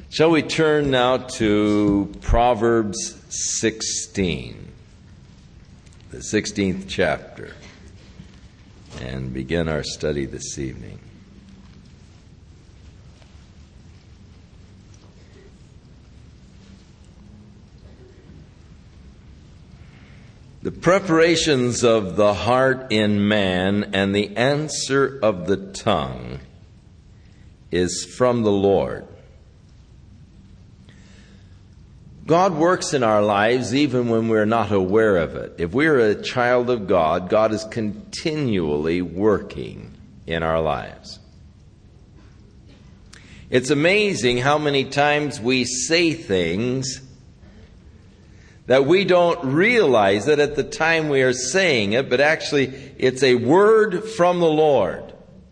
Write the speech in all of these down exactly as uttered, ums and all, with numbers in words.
Shall we turn now to Proverbs sixteen, the sixteenth chapter, and begin our study this evening. The preparations of the heart in man and the answer of the tongue is from the Lord. God works in our lives even when we're not aware of it. If we're a child of God, God is continually working in our lives. It's amazing how many times we say things that we don't realize that at the time we are saying it, but actually it's a word from the Lord.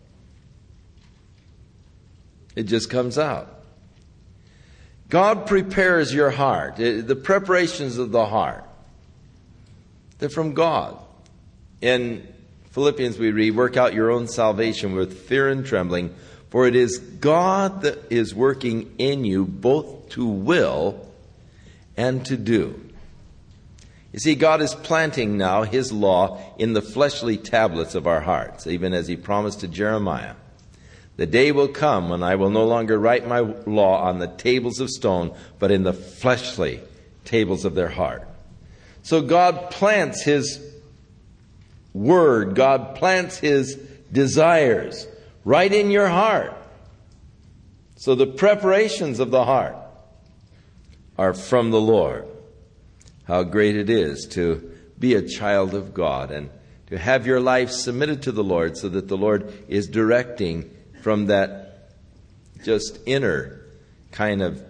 It just comes out. God prepares your heart. The preparations of the heart, they're from God. In Philippians we read, work out your own salvation with fear and trembling, for it is God that is working in you both to will and to do. You see, God is planting now His law in the fleshly tablets of our hearts, even as He promised to Jeremiah. The day will come when I will no longer write my law on the tables of stone, but in the fleshly tables of their heart. So God plants His word, God plants His desires right in your heart. So the preparations of the heart are from the Lord. How great it is to be a child of God and to have your life submitted to the Lord so that the Lord is directing from that just inner kind of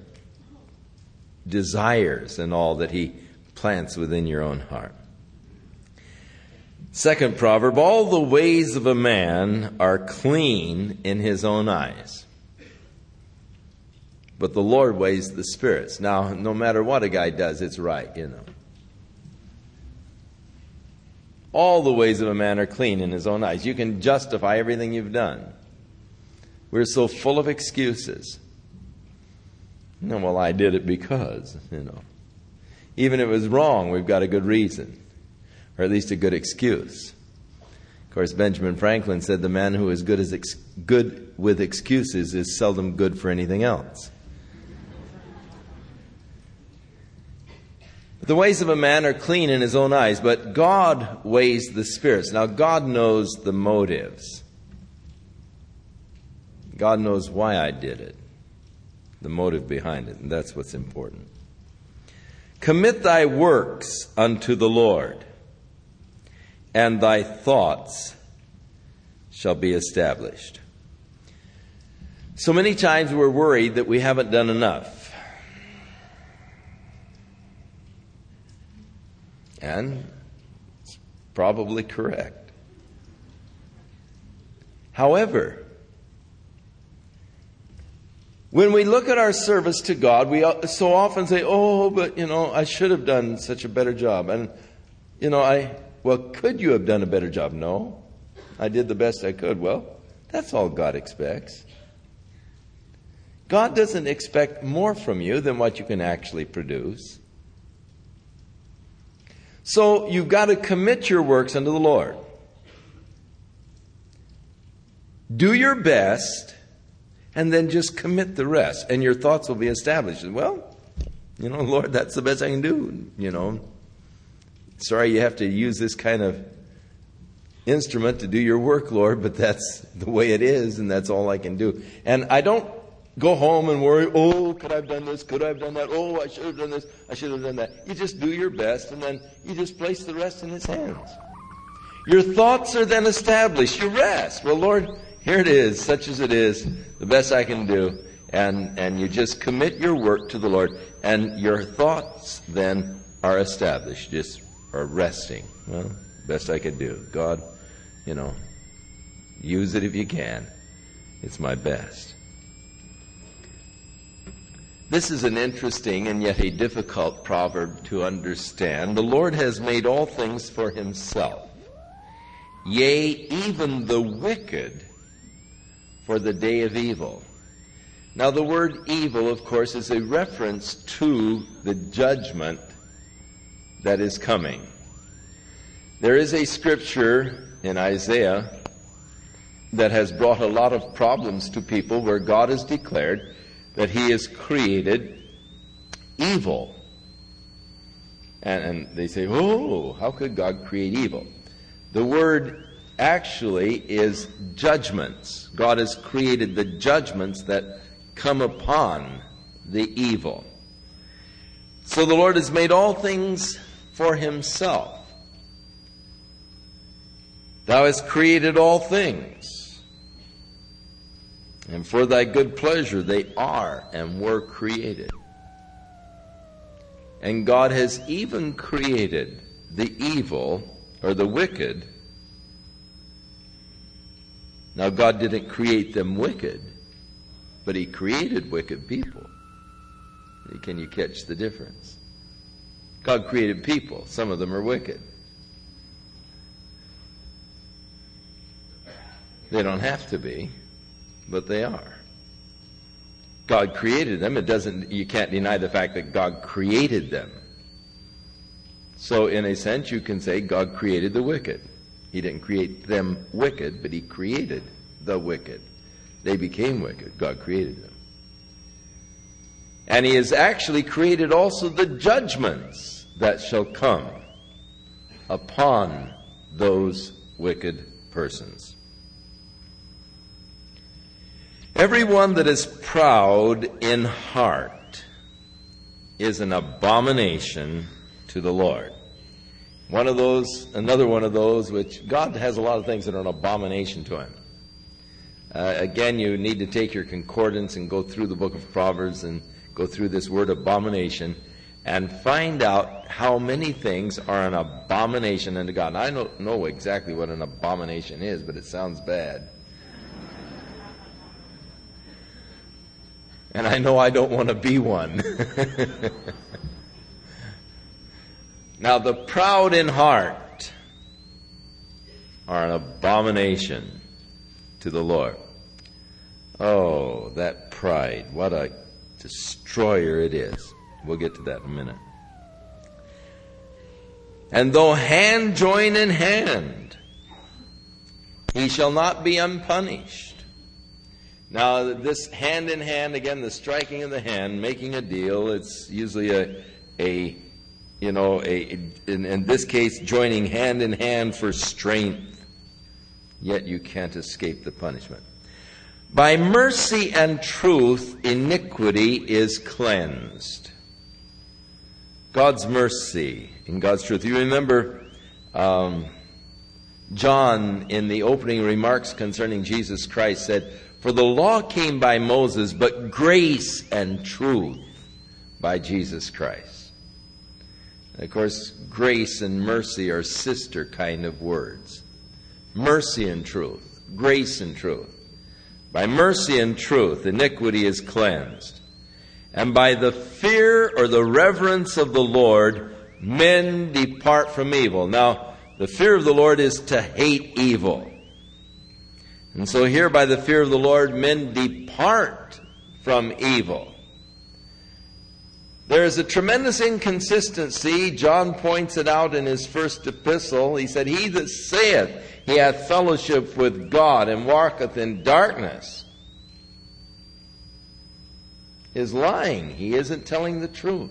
desires and all that He plants within your own heart. Second proverb, all the ways of a man are clean in his own eyes, but the Lord weighs the spirits. Now, no matter what a guy does, it's right, you know. All the ways of a man are clean in his own eyes. You can justify everything you've done. We're so full of excuses. No, well, I did it because, you know. Even if it was wrong, we've got a good reason, or at least a good excuse. Of course, Benjamin Franklin said the man who is good, as ex- good with excuses is seldom good for anything else. The ways of a man are clean in his own eyes, but God weighs the spirits. Now, God knows the motives. God knows why I did it, the motive behind it, and that's what's important. Commit thy works unto the Lord, and thy thoughts shall be established. So many times we're worried that we haven't done enough. And it's probably correct. However, when we look at our service to God, we so often say, oh, but, you know, I should have done such a better job. And, you know, I, well, could you have done a better job? No, I did the best I could. Well, that's all God expects. God doesn't expect more from you than what you can actually produce. So you've got to commit your works unto the Lord. Do your best. And then just commit the rest, and your thoughts will be established. Well, you know, Lord, that's the best I can do, you know. Sorry you have to use this kind of instrument to do your work, Lord, but that's the way it is, and that's all I can do. And I don't go home and worry, oh, could I have done this? Could I have done that? Oh, I should have done this. I should have done that. You just do your best, and then you just place the rest in His hands. Your thoughts are then established. You rest. Well, Lord, here it is, such as it is, the best I can do. And, and you just commit your work to the Lord. And your thoughts then are established, just are resting. Well, best I could do. God, you know, use it if you can. It's my best. This is an interesting and yet a difficult proverb to understand. The Lord has made all things for Himself. Yea, even the wicked for the day of evil. Now, the word evil, of course, is a reference to the judgment that is coming. There is a scripture in Isaiah that has brought a lot of problems to people where God has declared that He has created evil. And, and they say, oh, how could God create evil? The word actually is judgments. God has created the judgments that come upon the evil. So the Lord has made all things for Himself. Thou hast created all things, and for thy good pleasure they are and were created. And God has even created the evil, or the wicked. Now, God didn't create them wicked, but He created wicked people. Can you catch the difference? God created people. Some of them are wicked. They don't have to be, but they are. God created them. It doesn't, you can't deny the fact that God created them. So in a sense, you can say God created the wicked. He didn't create them wicked, but He created the wicked. They became wicked. God created them. And He has actually created also the judgments that shall come upon those wicked persons. Everyone that is proud in heart is an abomination to the Lord. One of those, another one of those, which God has a lot of things that are an abomination to Him. Uh, again, you need to take your concordance and go through the book of Proverbs and go through this word abomination and find out how many things are an abomination unto God. And I don't know exactly what an abomination is, but it sounds bad. And I know I don't want to be one. Now, the proud in heart are an abomination to the Lord. Oh, that pride. What a destroyer it is. We'll get to that in a minute. And though hand join in hand, he shall not be unpunished. Now, this hand in hand, again, the striking of the hand, making a deal, it's usually a, a you know, a in, in this case, joining hand in hand for strength. Yet you can't escape the punishment. By mercy and truth, iniquity is cleansed. God's mercy and God's truth. You remember um, John, in the opening remarks concerning Jesus Christ, said, "For the law came by Moses, but grace and truth by Jesus Christ." And of course, grace and mercy are sister kind of words. Mercy and truth, grace and truth. By mercy and truth, iniquity is cleansed. And by the fear or the reverence of the Lord, men depart from evil. Now, the fear of the Lord is to hate evil. And so here, by the fear of the Lord, men depart from evil. There is a tremendous inconsistency. John points it out in his first epistle. He said, "He that saith he hath fellowship with God and walketh in darkness is lying." He isn't telling the truth.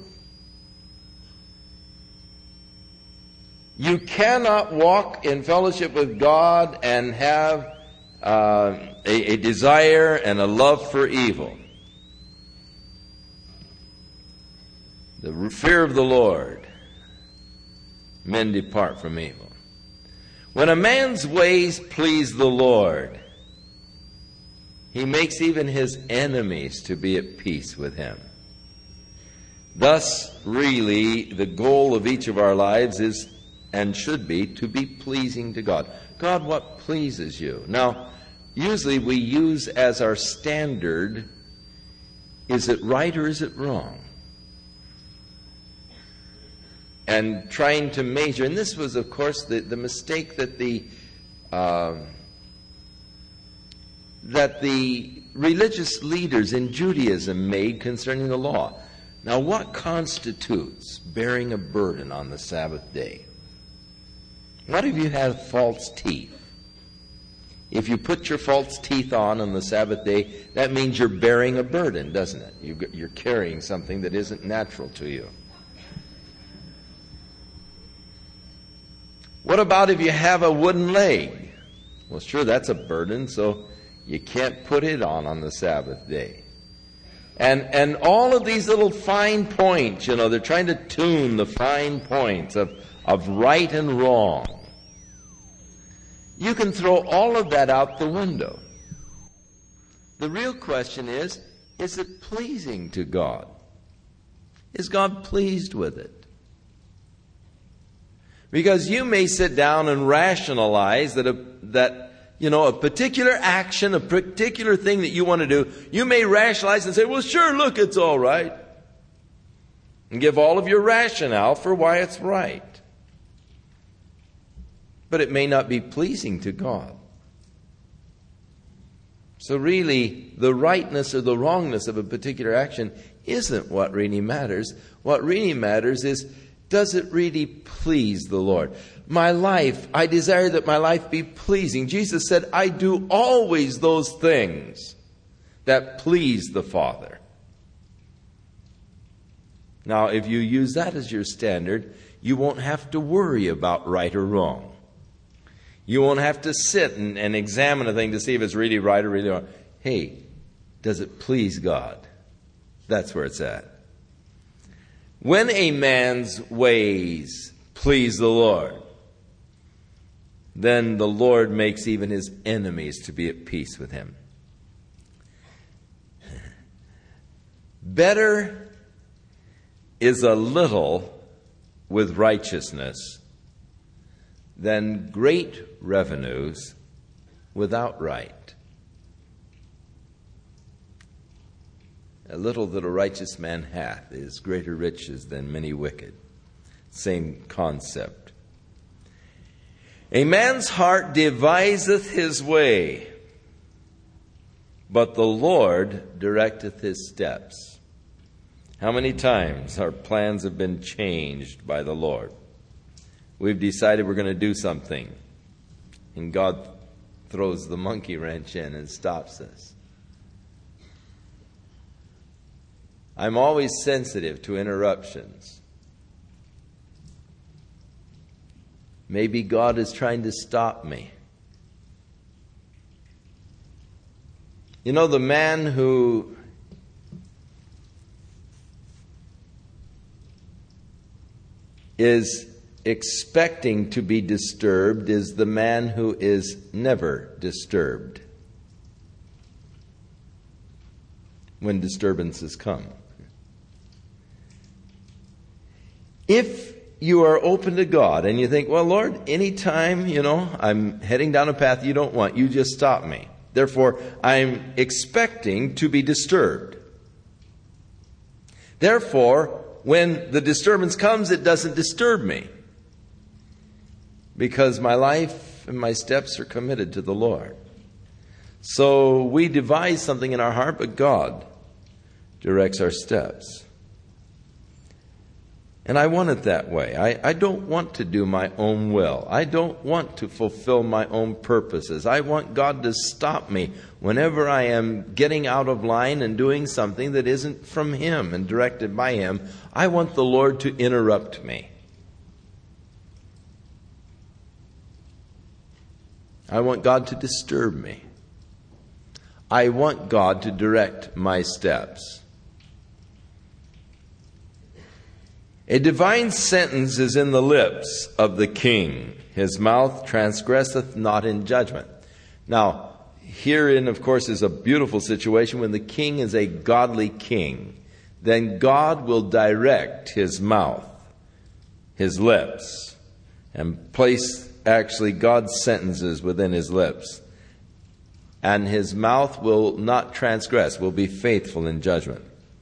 You cannot walk in fellowship with God and have uh, a, a desire and a love for evil. The fear of the Lord, men depart from evil. When a man's ways please the Lord, he makes even his enemies to be at peace with him. Thus, really, the goal of each of our lives is and should be to be pleasing to God. God, what pleases you? Now, usually we use as our standard, is it right or is it wrong? And trying to measure, and this was, of course, the, the mistake that the uh, that the religious leaders in Judaism made concerning the law. Now, what constitutes bearing a burden on the Sabbath day? What if you have false teeth? If you put your false teeth on on the Sabbath day, that means you're bearing a burden, doesn't it? You're carrying something that isn't natural to you. What about if you have a wooden leg? Well, sure, that's a burden, so you can't put it on on the Sabbath day. And and all of these little fine points, you know, they're trying to tune the fine points of, of right and wrong. You can throw all of that out the window. The real question is, is it pleasing to God? Is God pleased with it? Because you may sit down and rationalize that a, that, you know, a particular action, a particular thing that you want to do, you may rationalize and say, well, sure, look, it's all right. And give all of your rationale for why it's right. But it may not be pleasing to God. So really, the rightness or the wrongness of a particular action isn't what really matters. What really matters is, does it really please the Lord? My life, I desire that my life be pleasing. Jesus said, I do always those things that please the Father. Now, if you use that as your standard, you won't have to worry about right or wrong. You won't have to sit and, and examine a thing to see if it's really right or really wrong. Hey, does it please God? That's where it's at. When a man's ways please the Lord, then the Lord makes even his enemies to be at peace with him. Better is a little with righteousness than great revenues without right. A little that a righteous man hath is greater riches than many wicked. Same concept. A man's heart deviseth his way, but the Lord directeth his steps. How many times our plans have been changed by the Lord? We've decided we're going to do something, and God throws the monkey wrench in and stops us. I'm always sensitive to interruptions. Maybe God is trying to stop me. You know, the man who is expecting to be disturbed is the man who is never disturbed when disturbances come. If you are open to God and you think, well, Lord, anytime, you know, I'm heading down a path you don't want, you just stop me. Therefore, I'm expecting to be disturbed. Therefore, when the disturbance comes, it doesn't disturb me, because my life and my steps are committed to the Lord. So we devise something in our heart, but God directs our steps. And I want it that way. I, I don't want to do my own will. I don't want to fulfill my own purposes. I want God to stop me whenever I am getting out of line and doing something that isn't from Him and directed by Him. I want the Lord to interrupt me. I want God to disturb me. I want God to direct my steps. A divine sentence is in the lips of the king. His mouth transgresseth not in judgment. Now, herein, of course, is a beautiful situation. When the king is a godly king, then God will direct his mouth, his lips, and place actually God's sentences within his lips. And his mouth will not transgress, will be faithful in judgment.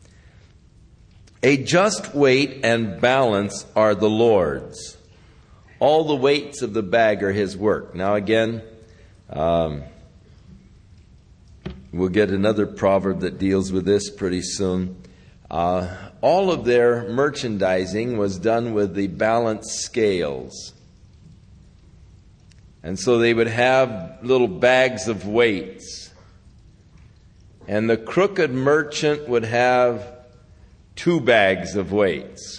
A just weight and balance are the Lord's. All the weights of the bag are His work. Now again, um, We'll get another proverb that deals with this pretty soon. Uh, all of their merchandising was done with the balanced scales. And so they would have little bags of weights. And the crooked merchant would have two bags of weights,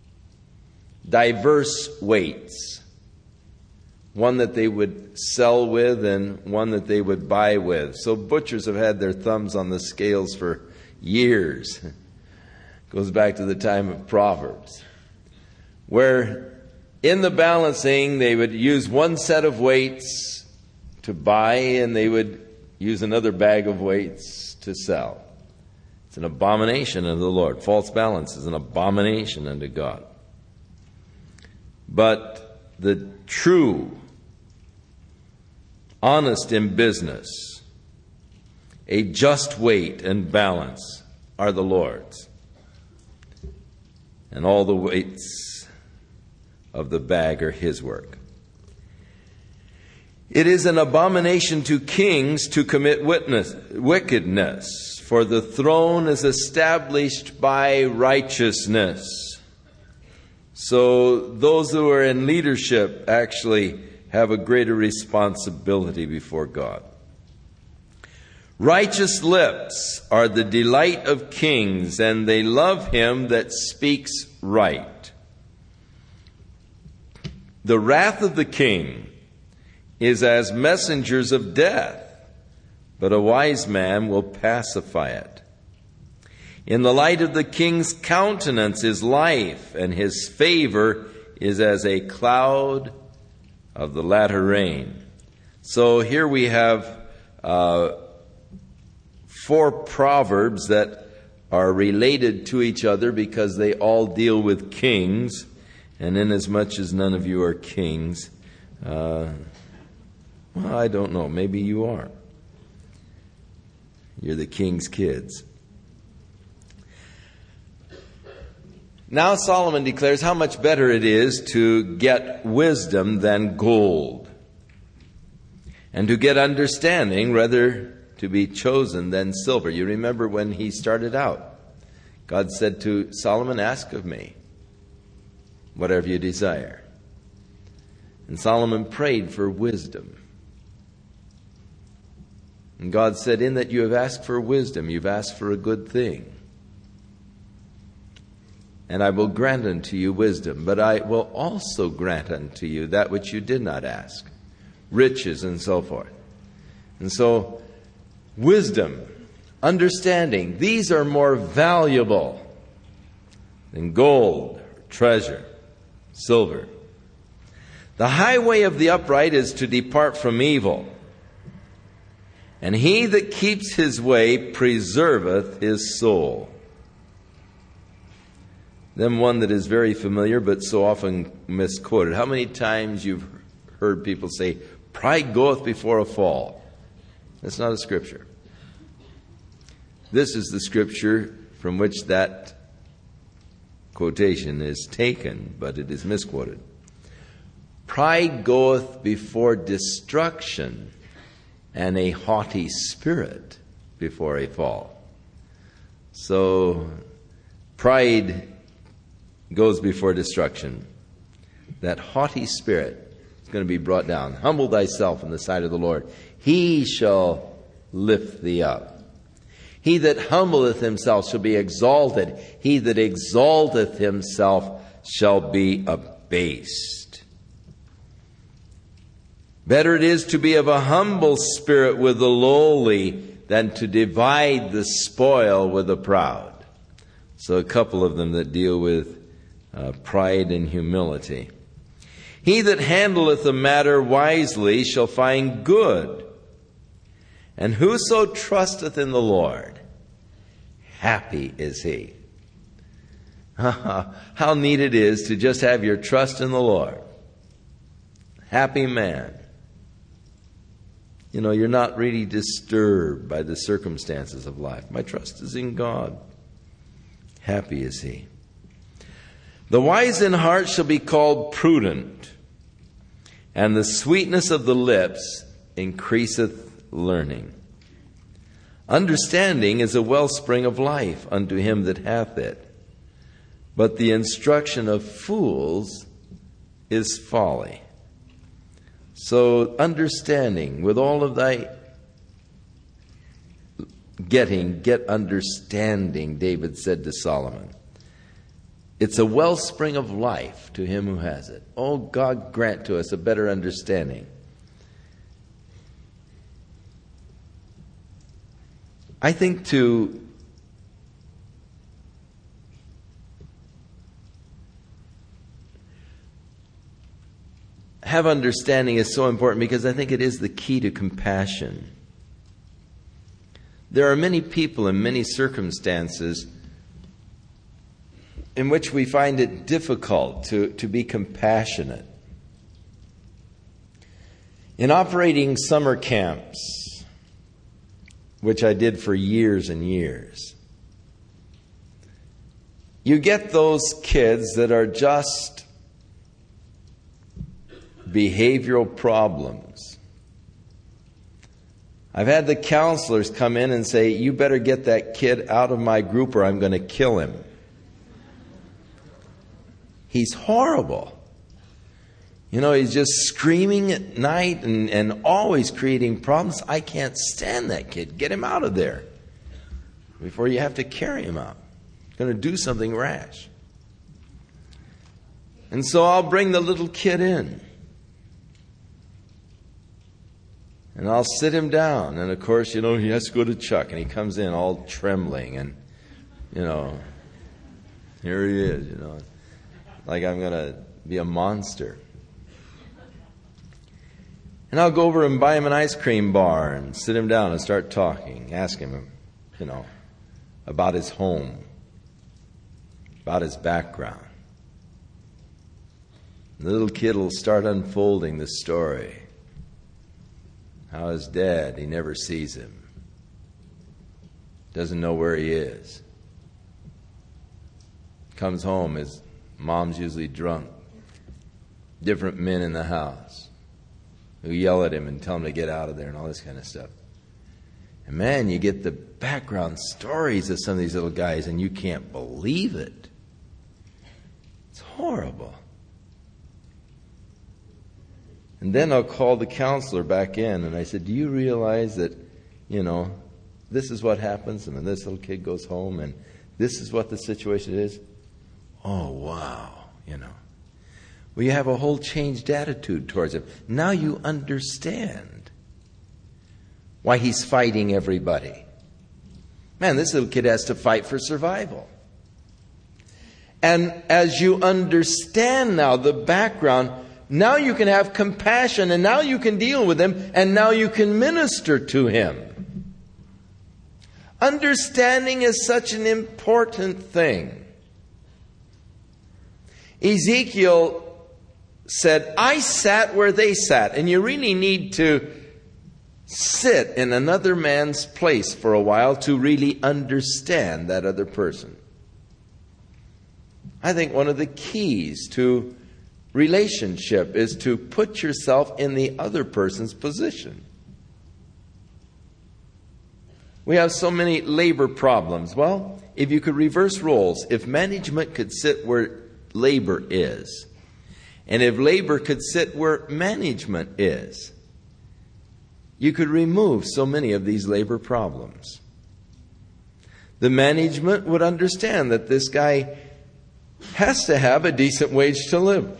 diverse weights, one that they would sell with and one that they would buy with. So butchers have had their thumbs on the scales for years. Goes back to the time of Proverbs, where in the balancing they would use one set of weights to buy and they would use another bag of weights to sell. It's an abomination unto the Lord. False balance is an abomination unto God. But the true, honest in business, a just weight and balance are the Lord's. And all the weights of the bag are His work. It is an abomination to kings to commit witness, wickedness, for the throne is established by righteousness. So those who are in leadership actually have a greater responsibility before God. Righteous lips are the delight of kings, and they love him that speaks right. The wrath of the king is as messengers of death, but a wise man will pacify it. In the light of the king's countenance is life, and his favor is as a cloud of the latter rain. So here we have uh, four proverbs that are related to each other because they all deal with kings. And inasmuch as none of you are kings, uh, well, I don't know, maybe you are. You're the king's kids. Now Solomon declares how much better it is to get wisdom than gold, and to get understanding rather to be chosen than silver. You remember when he started out, God said to Solomon, ask of me whatever you desire. And Solomon prayed for wisdom. And God said, in that you have asked for wisdom, you've asked for a good thing. And I will grant unto you wisdom, but I will also grant unto you that which you did not ask, riches and so forth. And so, wisdom, understanding, these are more valuable than gold, treasure, silver. The highway of the upright is to depart from evil, and he that keeps his way preserveth his soul. Then one that is very familiar but so often misquoted. How many times you've heard people say, pride goeth before a fall? That's not a scripture. This is the scripture from which that quotation is taken, but it is misquoted. Pride goeth before destruction, and a haughty spirit before a fall. So, pride goes before destruction. That haughty spirit is going to be brought down. Humble thyself in the sight of the Lord. He shall lift thee up. He that humbleth himself shall be exalted. He that exalteth himself shall be abased. Better it is to be of a humble spirit with the lowly than to divide the spoil with the proud. So a couple of them that deal with Uh, pride and humility. He that handleth a matter wisely shall find good, and whoso trusteth in the Lord, happy is he. How neat it is to just have your trust in the Lord. Happy man. You know, you're not really disturbed by the circumstances of life. My trust is in God. Happy is he. The wise in heart shall be called prudent, and the sweetness of the lips increaseth learning. Understanding is a wellspring of life unto him that hath it. But the instruction of fools is folly. So understanding, with all of thy getting, get understanding, David said to Solomon. It's a wellspring of life to him who has it. Oh, God, grant to us a better understanding. I think to have understanding is so important because I think it is the key to compassion. There are many people in many circumstances in which we find it difficult to, to be compassionate. In operating summer camps, which I did for years and years, you get those kids that are just behavioral problems. I've had the counselors come in and say, you better get that kid out of my group or I'm going to kill him. He's horrible. You know, he's just screaming at night and, and always creating problems. I can't stand that kid. Get him out of there before you have to carry him out. He's going to do something rash. And so I'll bring the little kid in. And I'll sit him down. And of course, you know, he has to go to Chuck. And he comes in all trembling. And, you know, here he is, you know, like I'm going to be a monster. And I'll go over and buy him an ice cream bar and sit him down and start talking. Ask him, you know, about his home, about his background. The little kid will start unfolding the story. How his dad, he never sees him. Doesn't know where he is. Comes home, his mom's usually drunk. Different men in the house who yell at him and tell him to get out of there and all this kind of stuff. And man, you get the background stories of some of these little guys and you can't believe it. It's horrible. And then I'll call the counselor back in and I said, do you realize that, you know, this is what happens and then this little kid goes home and this is what the situation is? Oh, wow, you know. Well, you have a whole changed attitude towards him. Now you understand why he's fighting everybody. Man, this little kid has to fight for survival. And as you understand now the background, now you can have compassion and now you can deal with him and now you can minister to him. Understanding is such an important thing. Ezekiel said, I sat where they sat. And you really need to sit in another man's place for a while to really understand that other person. I think one of the keys to relationship is to put yourself in the other person's position. We have so many labor problems. Well, if you could reverse roles, if management could sit where labor is, and if labor could sit where management is, you could remove so many of these labor problems. The management would understand that this guy has to have a decent wage to live.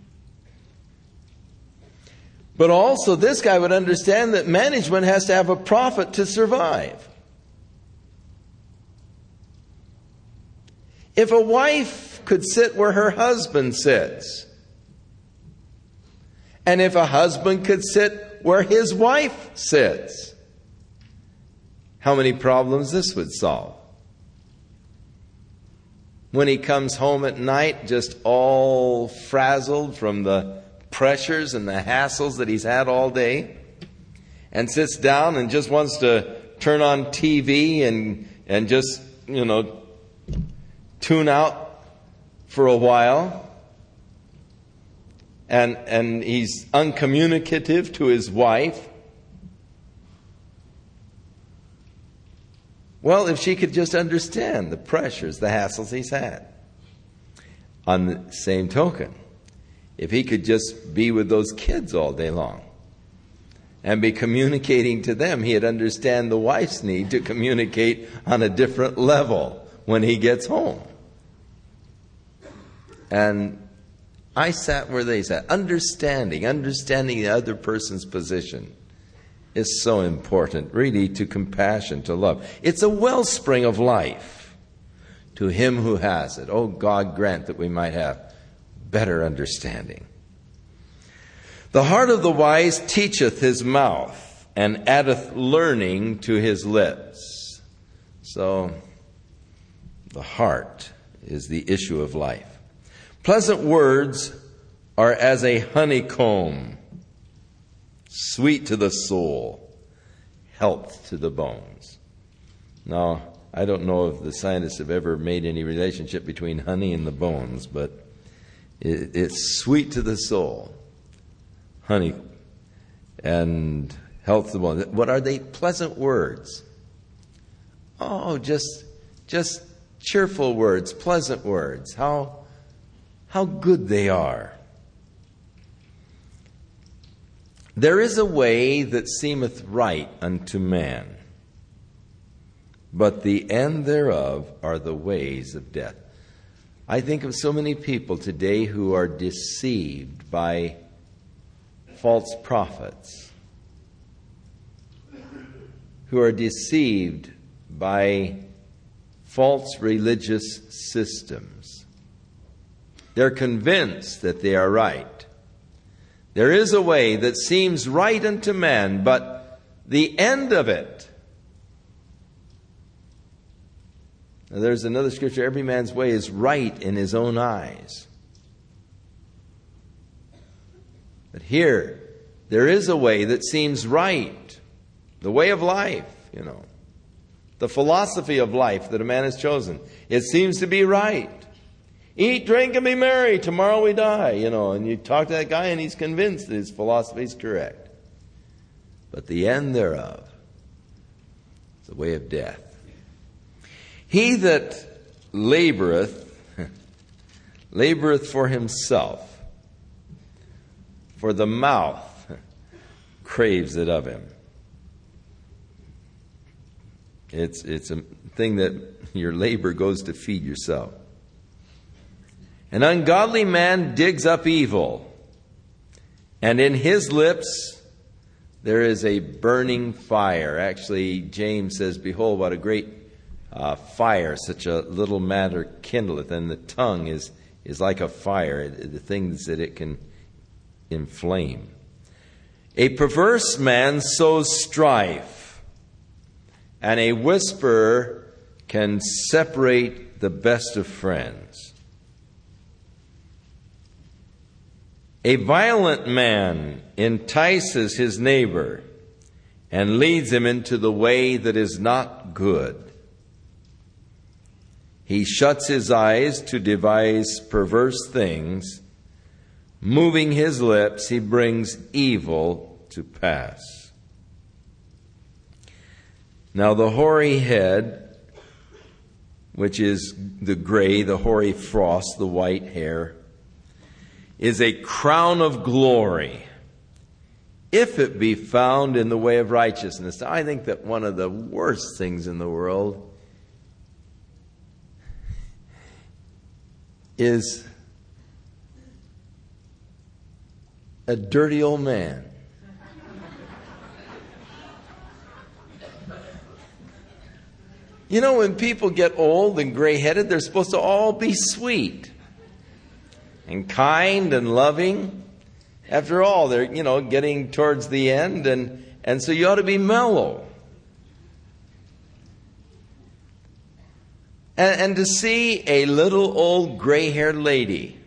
But also this guy would understand that management has to have a profit to survive. If a wife could sit where her husband sits, and if a husband could sit where his wife sits, how many problems this would solve. When he comes home at night just all frazzled from the pressures and the hassles that he's had all day, and sits down and just wants to turn on T V and and just, you know, tune out for a while, and and he's uncommunicative to his wife, Well, if she could just understand the pressures, the hassles he's had. On the same token, if he could just be with those kids all day long and be communicating to them, he'd understand the wife's need to communicate on a different level when he gets home. And I sat where they sat. Understanding, understanding the other person's position is so important, really, to compassion, to love. It's a wellspring of life to him who has it. Oh, God grant that we might have better understanding. The heart of the wise teacheth his mouth, and addeth learning to his lips. So, the heart is the issue of life. Pleasant words are as a honeycomb, sweet to the soul, health to the bones. Now, I don't know if the scientists have ever made any relationship between honey and the bones, but it, it's sweet to the soul, honey, and health to the bones. What are they? Pleasant words. Oh, just, just cheerful words, pleasant words. How How good they are. There is a way that seemeth right unto man, but the end thereof are the ways of death. I think of so many people today who are deceived by false prophets, who are deceived by false religious systems. They're convinced that they are right. There is a way that seems right unto man, but the end of it. Now, there's another scripture, every man's way is right in his own eyes. But here, there is a way that seems right. The way of life, you know. The philosophy of life that a man has chosen. It seems to be right. Eat, drink, and be merry. Tomorrow we die, you know. And you talk to that guy and he's convinced that his philosophy is correct. But the end thereof is the way of death. He that laboreth, laboreth for himself, for the mouth craves it of him. It's, it's a thing that your labor goes to feed yourself. An ungodly man digs up evil, and in his lips there is a burning fire. Actually, James says, behold, what a great uh, fire such a little matter kindleth, and the tongue is, is like a fire, the things that it can inflame. A perverse man sows strife, and a whisperer can separate the best of friends. A violent man entices his neighbor and leads him into the way that is not good. He shuts his eyes to devise perverse things. Moving his lips, he brings evil to pass. Now the hoary head, which is the gray, the hoary frost, the white hair, is a crown of glory, if it be found in the way of righteousness. Now, I think that one of the worst things in the world is a dirty old man. You know, when people get old and gray-headed, they're supposed to all be sweet and kind and loving. After all, they're, you know, getting towards the end, and, and so you ought to be mellow. And, and to see a little old gray-haired lady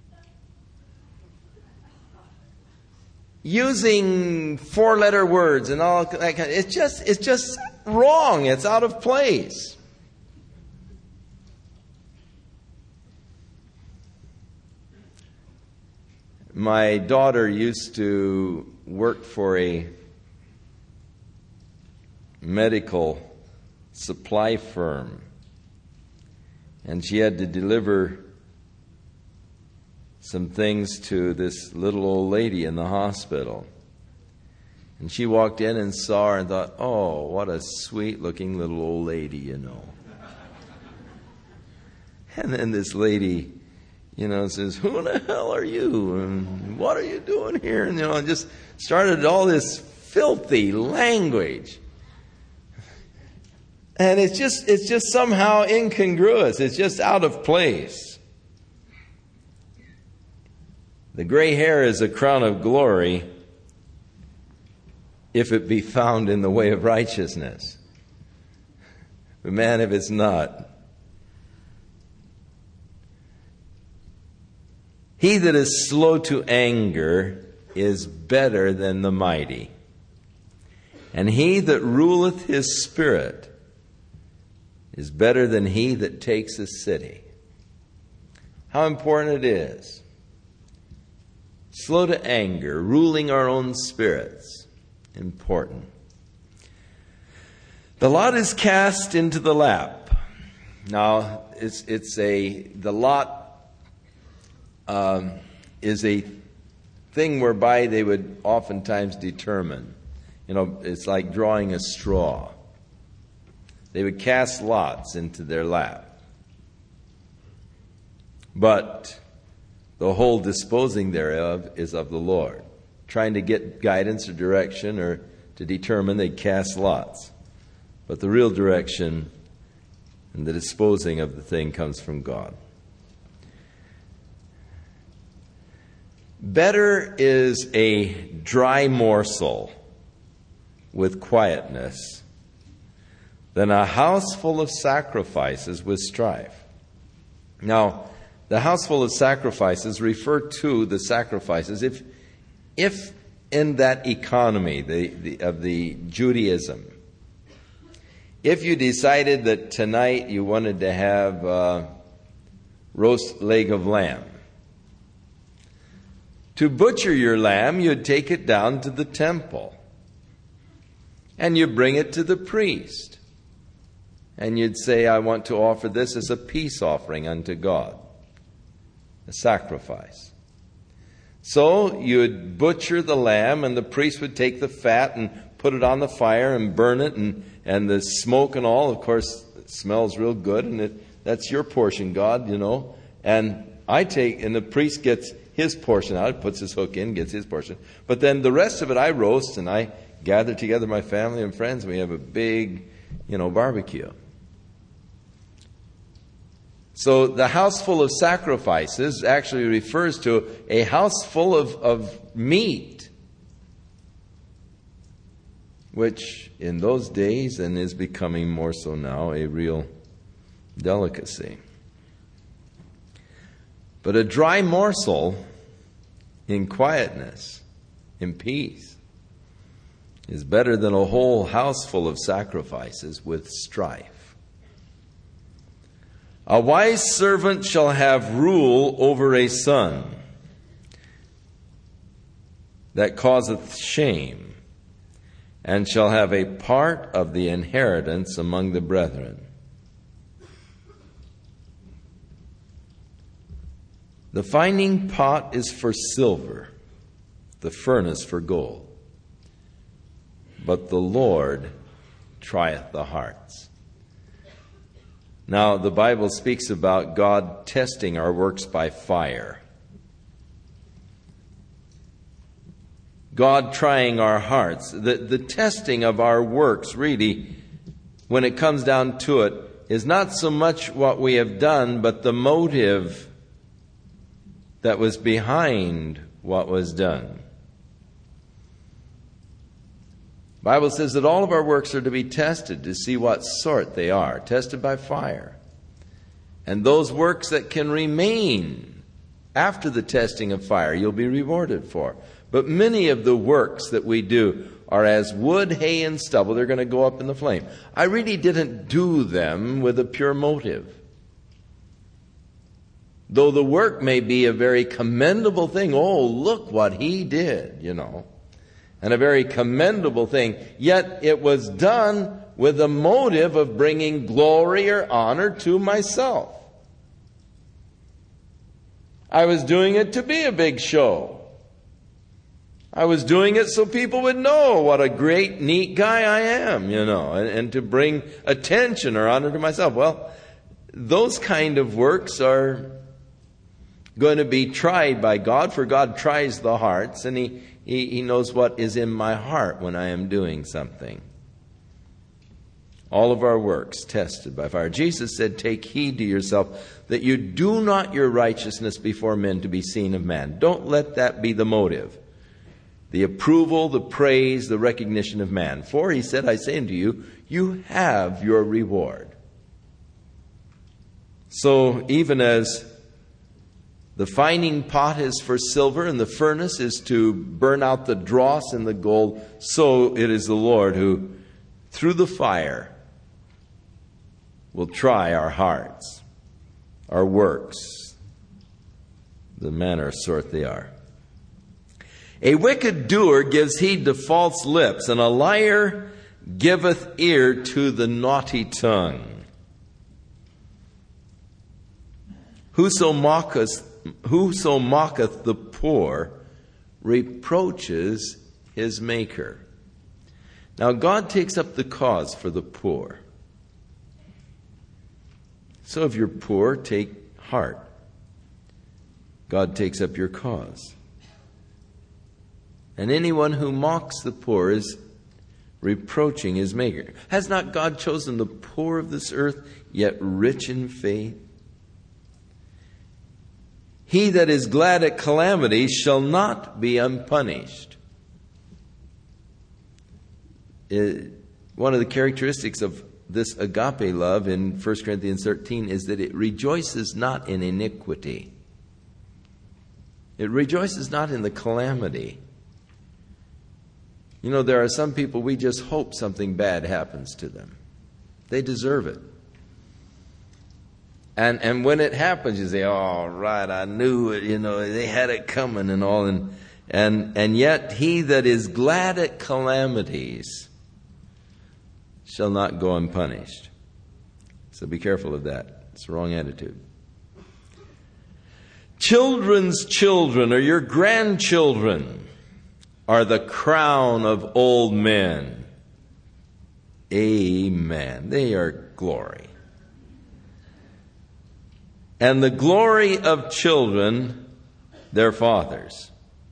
using four-letter words and all that kind of, it's just, it's just wrong. It's out of place. My daughter used to work for a medical supply firm. And she had to deliver some things to this little old lady in the hospital. And she walked in and saw her and thought, oh, what a sweet-looking little old lady, you know. And then this lady, you know, says, who the hell are you? And what are you doing here? And, you know, just started all this filthy language. And it's just, it's just somehow incongruous. It's just out of place. The gray hair is a crown of glory if it be found in the way of righteousness. But man, if it's not. He that is slow to anger is better than the mighty. And he that ruleth his spirit is better than he that takes a city. How important it is. Slow to anger, ruling our own spirits. Important. The lot is cast into the lap. Now, it's it's a the lot um, is a thing whereby they would oftentimes determine. You know, it's like drawing a straw. They would cast lots into their lap. But the whole disposing thereof is of the Lord. Trying to get guidance or direction or to determine, they cast lots. But the real direction and the disposing of the thing comes from God. Better is a dry morsel with quietness than a house full of sacrifices with strife. Now, the house full of sacrifices refer to the sacrifices. If If in that economy the, the, of the Judaism, if you decided that tonight you wanted to have a roast leg of lamb, to butcher your lamb, you'd take it down to the temple and you bring it to the priest. And you'd say, I want to offer this as a peace offering unto God, a sacrifice. So you'd butcher the lamb, and the priest would take the fat and put it on the fire and burn it, and, and the smoke and all, of course, it smells real good, and it, that's your portion, God, you know. And I take, and the priest gets his portion out, puts his hook in, gets his portion. But then the rest of it I roast, and I gather together my family and friends, and we have a big, you know, barbecue. So the house full of sacrifices actually refers to a house full of, of meat, which in those days, and is becoming more so now, a real delicacy. But a dry morsel in quietness, in peace, is better than a whole house full of sacrifices with strife. A wise servant shall have rule over a son that causeth shame, and shall have a part of the inheritance among the brethren. The finding pot is for silver, the furnace for gold, but the Lord trieth the hearts. Now, the Bible speaks about God testing our works by fire. God trying our hearts. The, the testing of our works, really, when it comes down to it, is not so much what we have done, but the motive that was behind what was done. The Bible says that all of our works are to be tested to see what sort they are, tested by fire. And those works that can remain after the testing of fire, you'll be rewarded for. But many of the works that we do are as wood, hay, and stubble. They're going to go up in the flame. I really didn't do them with a pure motive. Though the work may be a very commendable thing. Oh, look what he did, you know. And a very commendable thing. Yet it was done with a motive of bringing glory or honor to myself. I was doing it to be a big show. I was doing it so people would know what a great, neat guy I am, you know, and, and to bring attention or honor to myself. Well, those kind of works are going to be tried by God, for God tries the hearts, and He, He, He knows what is in my heart when I am doing something. All of our works tested by fire. Jesus said, "Take heed to yourself that you do not your righteousness before men to be seen of man." Don't let that be the motive. The approval, the praise, the recognition of man. For He said, "I say unto you, you have your reward." So even as the fining pot is for silver and the furnace is to burn out the dross and the gold, so it is the Lord who, through the fire, will try our hearts, our works, the manner of sort they are. A wicked doer gives heed to false lips, and a liar giveth ear to the naughty tongue. Whoso mocketh, whoso mocketh the poor reproaches his Maker. Now God takes up the cause for the poor. So if you're poor, take heart. God takes up your cause. And anyone who mocks the poor is reproaching his Maker. Has not God chosen the poor of this earth, yet rich in faith? He that is glad at calamity shall not be unpunished. It, one of the characteristics of this agape love in First Corinthians thirteen is that it rejoices not in iniquity. It rejoices not in the calamity. You know, there are some people we just hope something bad happens to them. They deserve it. And and when it happens, you say, "Oh, right, I knew it, you know, they had it coming," and all. And and and yet he that is glad at calamities shall not go unpunished. So be careful of that. It's the wrong attitude. Children's children, or your grandchildren, are the crown of old men. Amen. They are glory. And the glory of children, their fathers.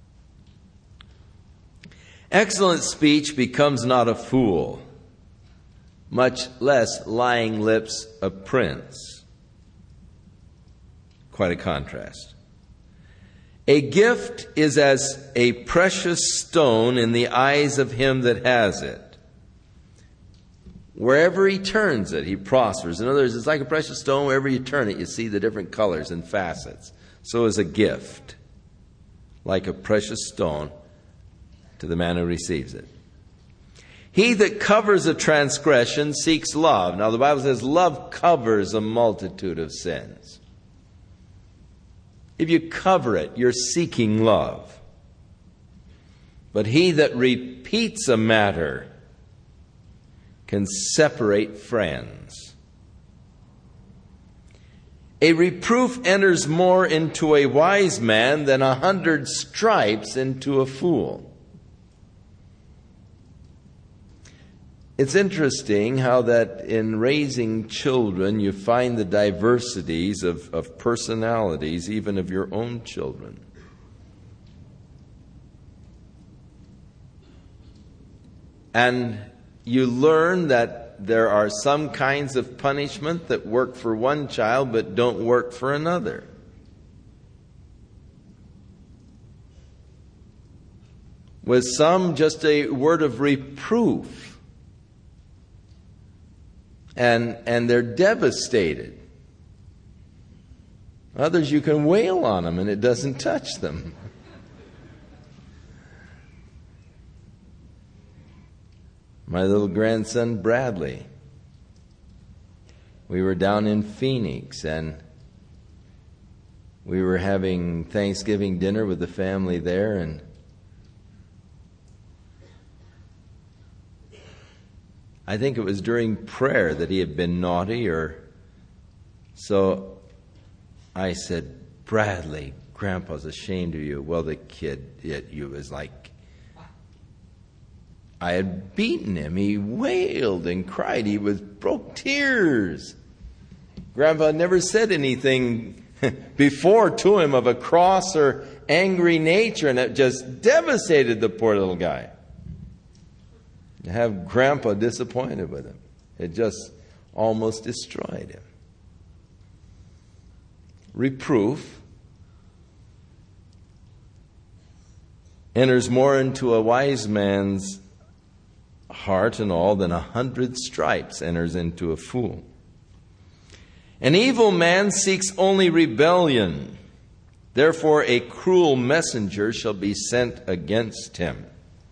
Excellent speech becomes not a fool, much less lying lips a prince. Quite a contrast. A gift is as a precious stone in the eyes of him that has it. Wherever he turns it, he prospers. In other words, it's like a precious stone. Wherever you turn it, you see the different colors and facets. So is a gift, like a precious stone, to the man who receives it. He that covers a transgression seeks love. Now the Bible says love covers a multitude of sins. If you cover it, you're seeking love. But he that repeats a matter can separate friends. A reproof enters more into a wise man than a hundred stripes into a fool. It's interesting how that in raising children you find the diversities of, of personalities, even of your own children. And you learn that there are some kinds of punishment that work for one child but don't work for another. With some, just a word of reproof, and and they're devastated. Others, you can wail on them and it doesn't touch them. My little grandson Bradley, we were down in Phoenix and we were having Thanksgiving dinner with the family there, and I think it was during prayer that he had been naughty, or so I said, Bradley, Grandpa's ashamed of you. Well, the kid, it, it was like I had beaten him. He wailed and cried. He was broke tears. Grandpa never said anything before to him of a cross or angry nature, and it just devastated the poor little guy. To have Grandpa disappointed with him, it just almost destroyed him. Reproof enters more into a wise man's heart and all than a hundred stripes enters into a fool. An evil man seeks only rebellion. Therefore a cruel messenger shall be sent against him.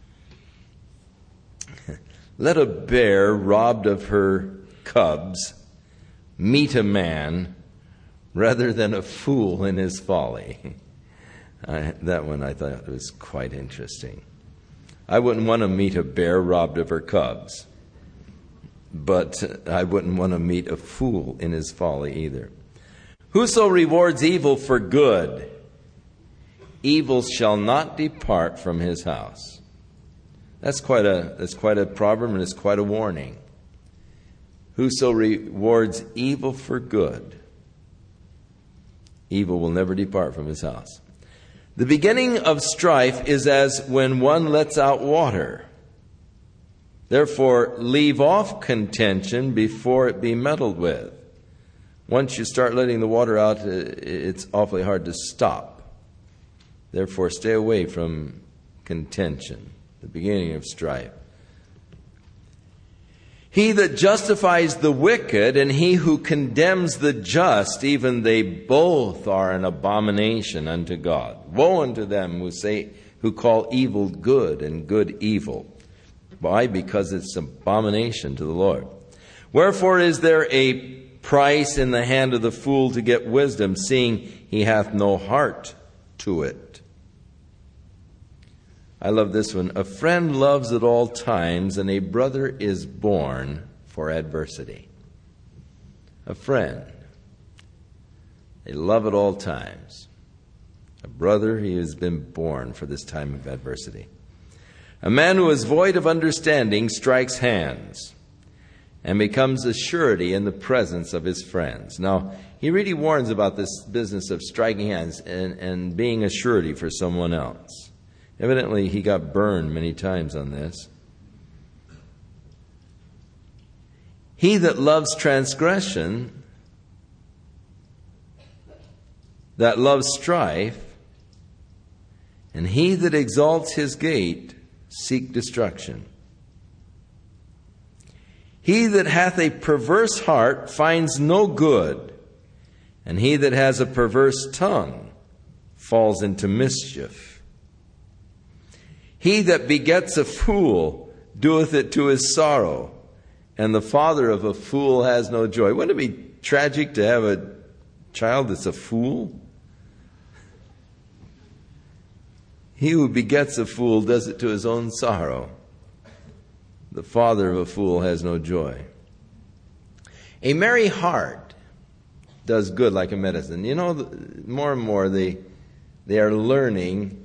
Let a bear robbed of her cubs meet a man rather than a fool in his folly. I, that one I thought was quite interesting. I wouldn't want to meet a bear robbed of her cubs, but I wouldn't want to meet a fool in his folly either. Whoso rewards evil for good, evil shall not depart from his house. That's quite a that's quite a proverb, and it's quite a warning. Whoso rewards evil for good, evil will never depart from his house. The beginning of strife is as when one lets out water. Therefore, leave off contention before it be meddled with. Once you start letting the water out, it's awfully hard to stop. Therefore, stay away from contention, the beginning of strife. He that justifies the wicked and he who condemns the just, even they both are an abomination unto God. Woe unto them who say, who call evil good and good evil. Why? Because it's abomination to the Lord. Wherefore is there a price in the hand of the fool to get wisdom, seeing he hath no heart to it? I love this one. A friend loves at all times, and a brother is born for adversity. A friend, they love at all times. A brother, he has been born for this time of adversity. A man who is void of understanding strikes hands and becomes a surety in the presence of his friends. Now, he really warns about this business of striking hands and, and being a surety for someone else. Evidently, he got burned many times on this. He that loves transgression, that loves strife, and he that exalts his gate, seek destruction. He that hath a perverse heart finds no good, and he that has a perverse tongue falls into mischief. He that begets a fool doeth it to his sorrow, and the father of a fool has no joy. Wouldn't it be tragic to have a child that's a fool? He who begets a fool does it to his own sorrow. The father of a fool has no joy. A merry heart does good like a medicine. You know, more and more they, they are learning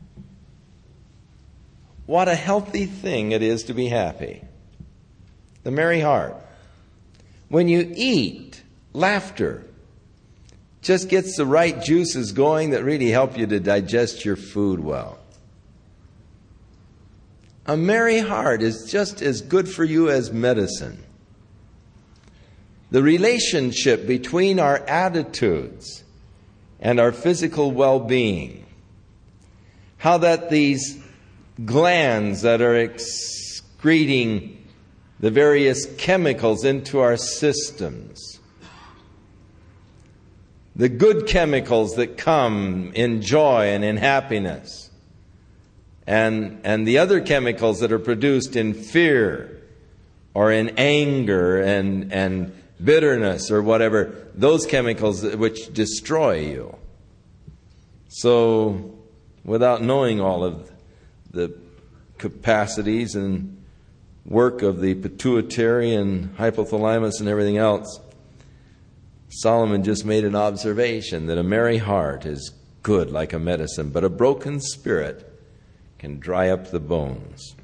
what a healthy thing it is to be happy. The merry heart. When you eat, laughter just gets the right juices going that really help you to digest your food well. A merry heart is just as good for you as medicine. The relationship between our attitudes and our physical well-being. How that these glands that are excreting the various chemicals into our systems, the good chemicals that come in joy and in happiness, and, and the other chemicals that are produced in fear or in anger and, and bitterness or whatever, those chemicals which destroy you. So, without knowing all of the capacities and work of the pituitary and hypothalamus and everything else, Solomon just made an observation that a merry heart is good like a medicine, but a broken spirit can dry up the bones.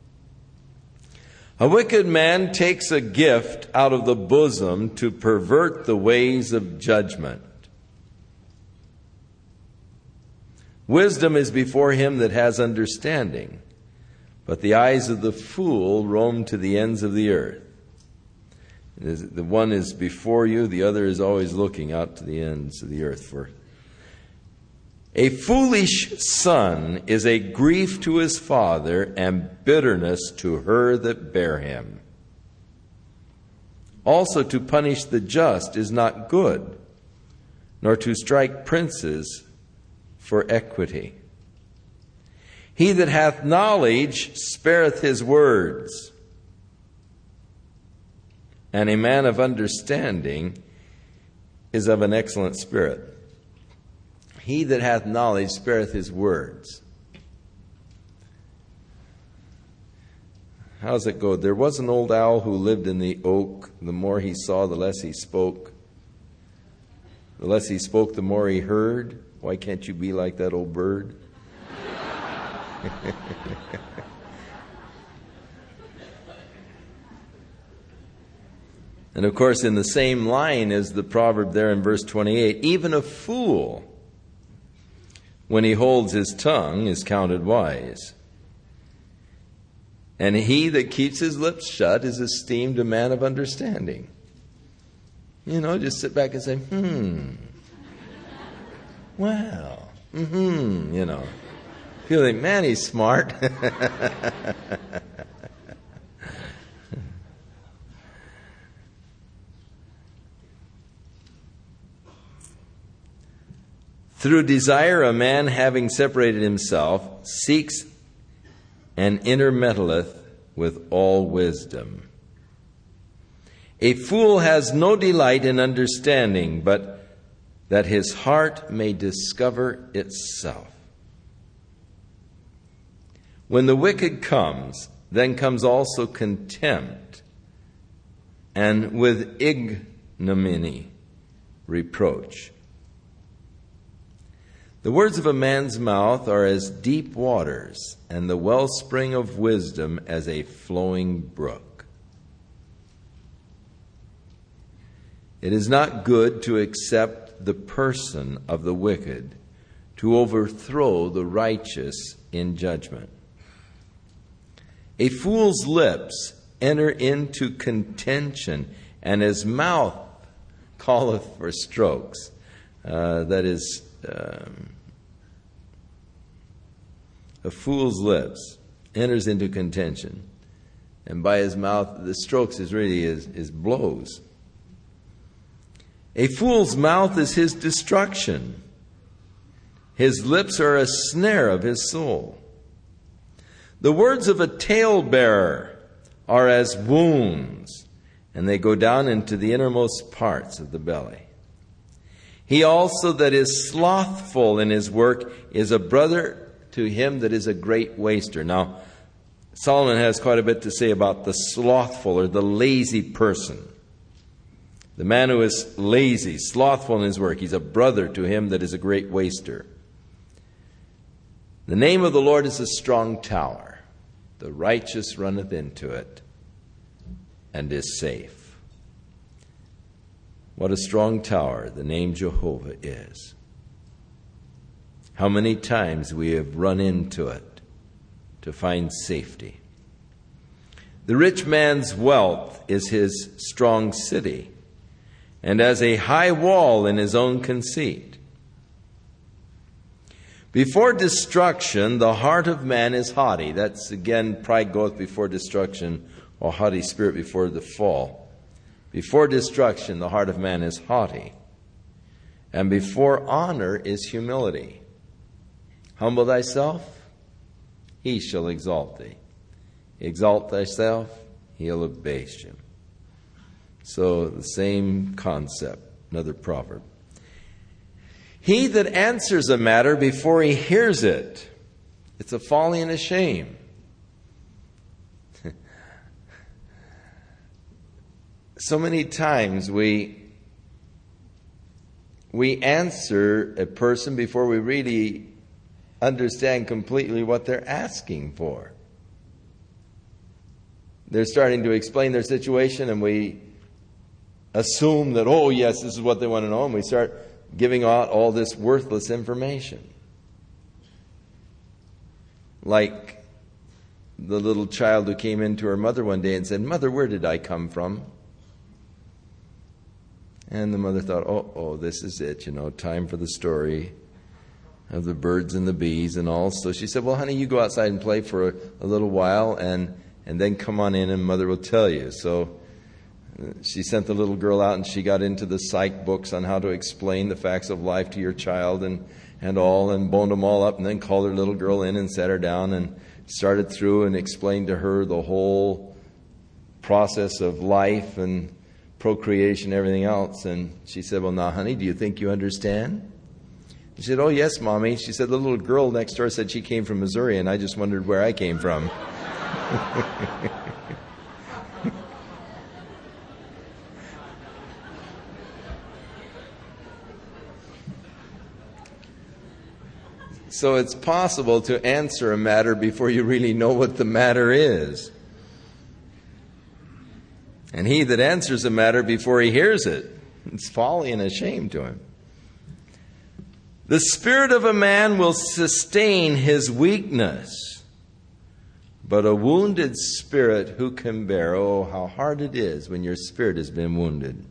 A wicked man takes a gift out of the bosom to pervert the ways of judgment. Wisdom is before him that has understanding, but the eyes of the fool roam to the ends of the earth. The one is before you, the other is always looking out to the ends of the earth. For a foolish son is a grief to his father, and bitterness to her that bare him. Also to punish the just is not good, nor to strike princes for equity. He that hath knowledge spareth his words, and a man of understanding is of an excellent spirit. He that hath knowledge spareth his words. How does it go? There was an old owl who lived in the oak. The more he saw, the less he spoke. The less he spoke, the more he heard. Why can't you be like that old bird? And of course, in the same line as the proverb there in verse twenty-eight, even a fool, when he holds his tongue, is counted wise. And he that keeps his lips shut is esteemed a man of understanding. You know, just sit back and say, hmm, well, mm-hmm, you know. Feel like, man, he's smart. Through desire, a man, having separated himself, seeks and intermeddleth with all wisdom. A fool has no delight in understanding, but that his heart may discover itself. When the wicked comes, then comes also contempt, and with ignominy, reproach. The words of a man's mouth are as deep waters, and the wellspring of wisdom as a flowing brook. It is not good to accept the person of the wicked, to overthrow the righteous in judgment. A fool's lips enter into contention, and his mouth calleth for strokes. Uh, that is, um, a fool's lips enters into contention, and by his mouth, the strokes is really his, his blows. A fool's mouth is his destruction. His lips are a snare of his soul. The words of a talebearer are as wounds, and they go down into the innermost parts of the belly. He also that is slothful in his work is a brother to him that is a great waster. Now, Solomon has quite a bit to say about the slothful or the lazy person. The man who is lazy, slothful in his work, he's a brother to him that is a great waster. The name of the Lord is a strong tower. The righteous runneth into it and is safe. What a strong tower the name Jehovah is. How many times we have run into it to find safety. The rich man's wealth is his strong city, and as a high wall in his own conceit. Before destruction, the heart of man is haughty. That's again, pride goeth before destruction, or haughty spirit before the fall. Before destruction, the heart of man is haughty, and before honor is humility. Humble thyself, he shall exalt thee. Exalt thyself, he'll abase you. So the same concept, another proverb. He that answers a matter before he hears it, it's a folly and a shame. so many times we we answer a person before we really understand completely what they're asking for. They're starting to explain their situation and we assume that, oh yes, this is what they want to know, and we start giving out all this worthless information. Like the little child who came in to her mother one day and said, "Mother, where did I come from?" And the mother thought, oh, oh, this is it, you know, time for the story of the birds and the bees and all. So she said, well, honey, you go outside and play for a, a little while and, and then come on in and Mother will tell you. So she sent the little girl out and she got into the psych books on how to explain the facts of life to your child and, and all, and boned them all up, and then called her little girl in and sat her down and started through and explained to her the whole process of life and procreation, everything else. And she said, well, now, honey, do you think you understand? She said, oh, yes, Mommy. She said, the little girl next door said she came from Missouri, and I just wondered where I came from. So it's possible to answer a matter before you really know what the matter is. And he that answers a matter before he hears it, it's folly and a shame to him. The spirit of a man will sustain his weakness, but a wounded spirit who can bear? Oh, how hard it is when your spirit has been wounded.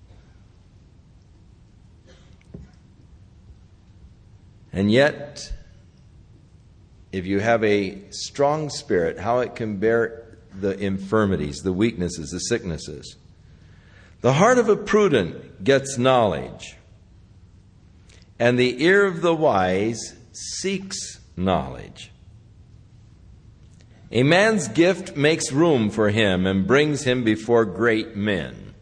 And yet, if you have a strong spirit, how it can bear the infirmities, the weaknesses, the sicknesses. The heart of a prudent gets knowledge, and the ear of the wise seeks knowledge. A man's gift makes room for him and brings him before great men.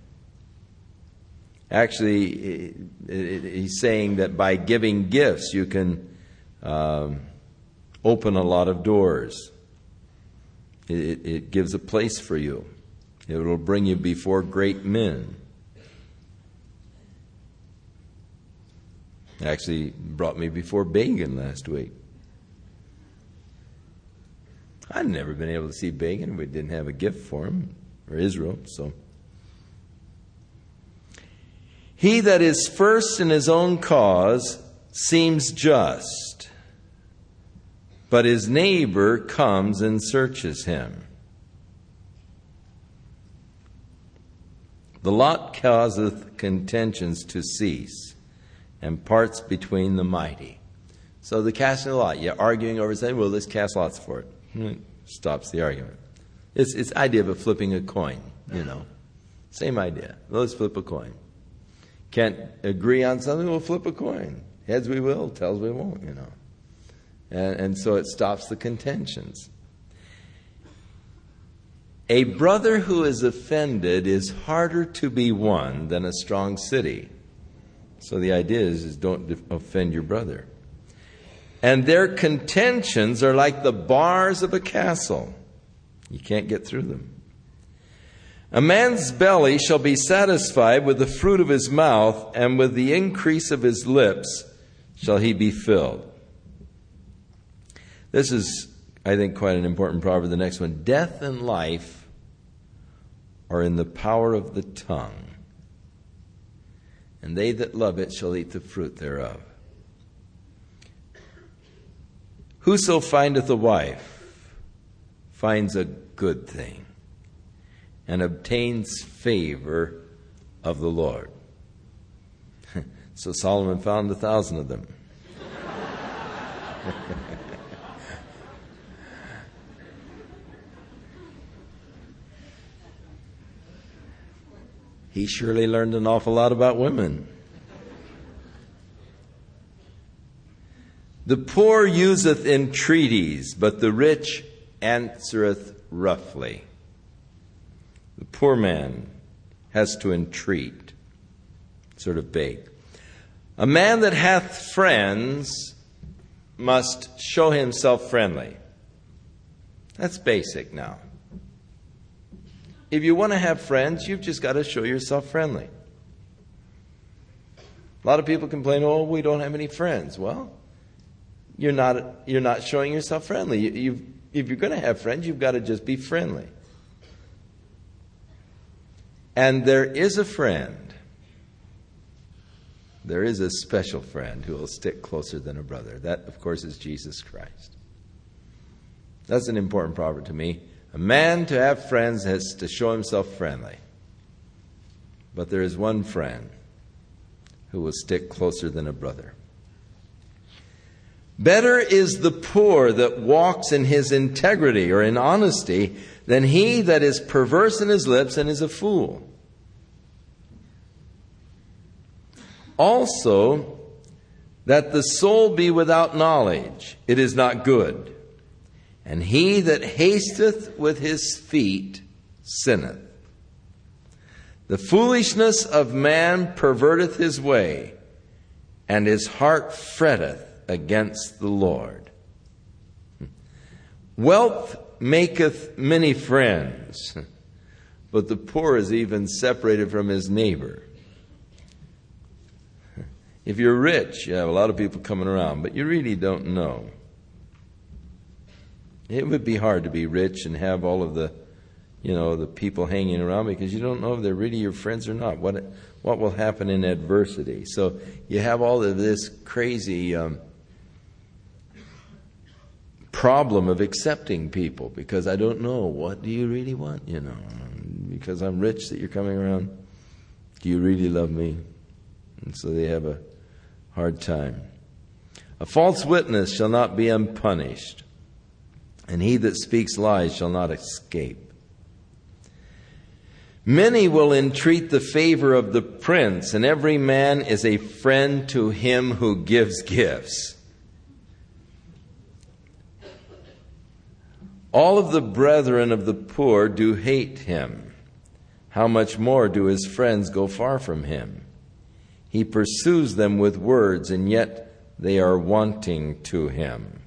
Actually, he's saying that by giving gifts, you can um, open a lot of doors. It, it gives a place for you. It will bring you before great men. Actually brought me before Begin last week. I'd never been able to see Begin. We didn't have a gift for him, or Israel, so. He that is first in his own cause seems just, but his neighbor comes and searches him. The lot causeth contentions to cease, and parts between the mighty. So the casting of the lot, you're arguing over saying, well, let's cast lots for it. It stops the argument. It's it's idea of a flipping a coin, you know. Same idea. Let's flip a coin. Can't agree on something, we'll flip a coin. Heads we will, tails we won't, you know. And, and so it stops the contentions. A brother who is offended is harder to be won than a strong city. So the idea is, is don't offend your brother. And their contentions are like the bars of a castle. You can't get through them. A man's belly shall be satisfied with the fruit of his mouth, and with the increase of his lips shall he be filled. This is, I think, quite an important proverb. The next one. Death and life are in the power of the tongue, and they that love it shall eat the fruit thereof. Whoso findeth a wife finds a good thing, and obtains favor of the Lord. So Solomon found a thousand of them. He surely learned an awful lot about women. The poor useth entreaties, but the rich answereth roughly. The poor man has to entreat, sort of beg. A man that hath friends must show himself friendly. That's basic now. if you want to have friends, you've just got to show yourself friendly. A lot of people complain, oh, we don't have any friends. Well, you're not, you're not showing yourself friendly. You, you've, if you're going to have friends, you've got to just be friendly. And there is a friend. There is a special friend who will stick closer than a brother. That, of course, is Jesus Christ. That's an important proverb to me. A man to have friends has to show himself friendly. But there is one friend who will stick closer than a brother. Better is the poor that walks in his integrity or in honesty than he that is perverse in his lips and is a fool. Also, that the soul be without knowledge, it is not good. And he that hasteth with his feet sinneth. The foolishness of man perverteth his way, and his heart fretteth against the Lord. Wealth maketh many friends, but the poor is even separated from his neighbor. If you're rich, you have a lot of people coming around, but you really don't know. It would be hard to be rich and have all of the, you know, the people hanging around because you don't know if they're really your friends or not. What what will happen in adversity? So you have all of this crazy um, problem of accepting people because I don't know. What do you really want? You know, because I'm rich that you're coming around. Do you really love me? And so they have a hard time. A false witness shall not be unpunished, and he that speaks lies shall not escape. Many will entreat the favor of the prince, and every man is a friend to him who gives gifts. All of the brethren of the poor do hate him. How much more do his friends go far from him? He pursues them with words, and yet they are wanting to him.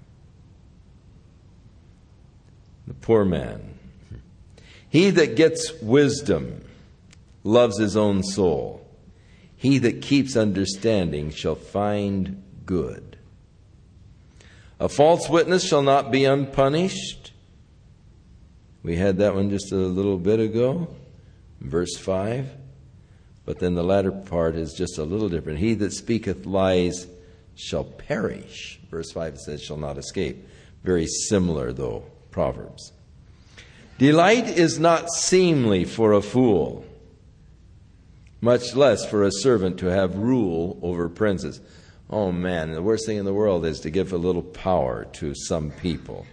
The poor man. He that gets wisdom loves his own soul. He that keeps understanding shall find good. A false witness shall not be unpunished. We had that one just a little bit ago, verse five. But then the latter part is just a little different. He that speaketh lies shall perish. Verse five says, shall not escape. Very similar, though, Proverbs. Delight is not seemly for a fool, much less for a servant to have rule over princes. Oh man, the worst thing in the world is to give a little power to some people.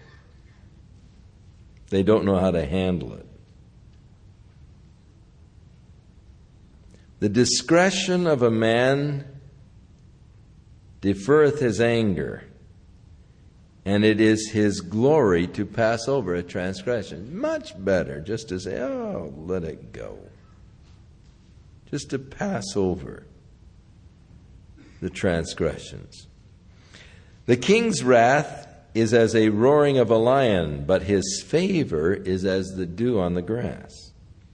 They don't know how to handle it. The discretion of a man deferreth his anger, and it is his glory to pass over a transgression. Much better just to say, oh, let it go. Just to pass over the transgressions. The king's wrath is as a roaring of a lion, but his favor is as the dew on the grass.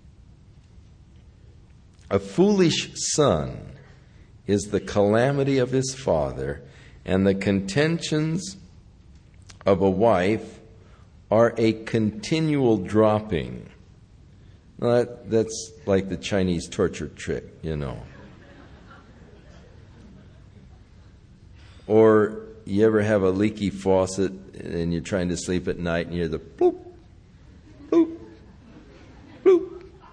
A foolish son is the calamity of his father, and the contentions of a wife are a continual dropping. Now that, that's like the Chinese torture trick, you know. Or you ever have a leaky faucet and you're trying to sleep at night and you hear the bloop, bloop, bloop.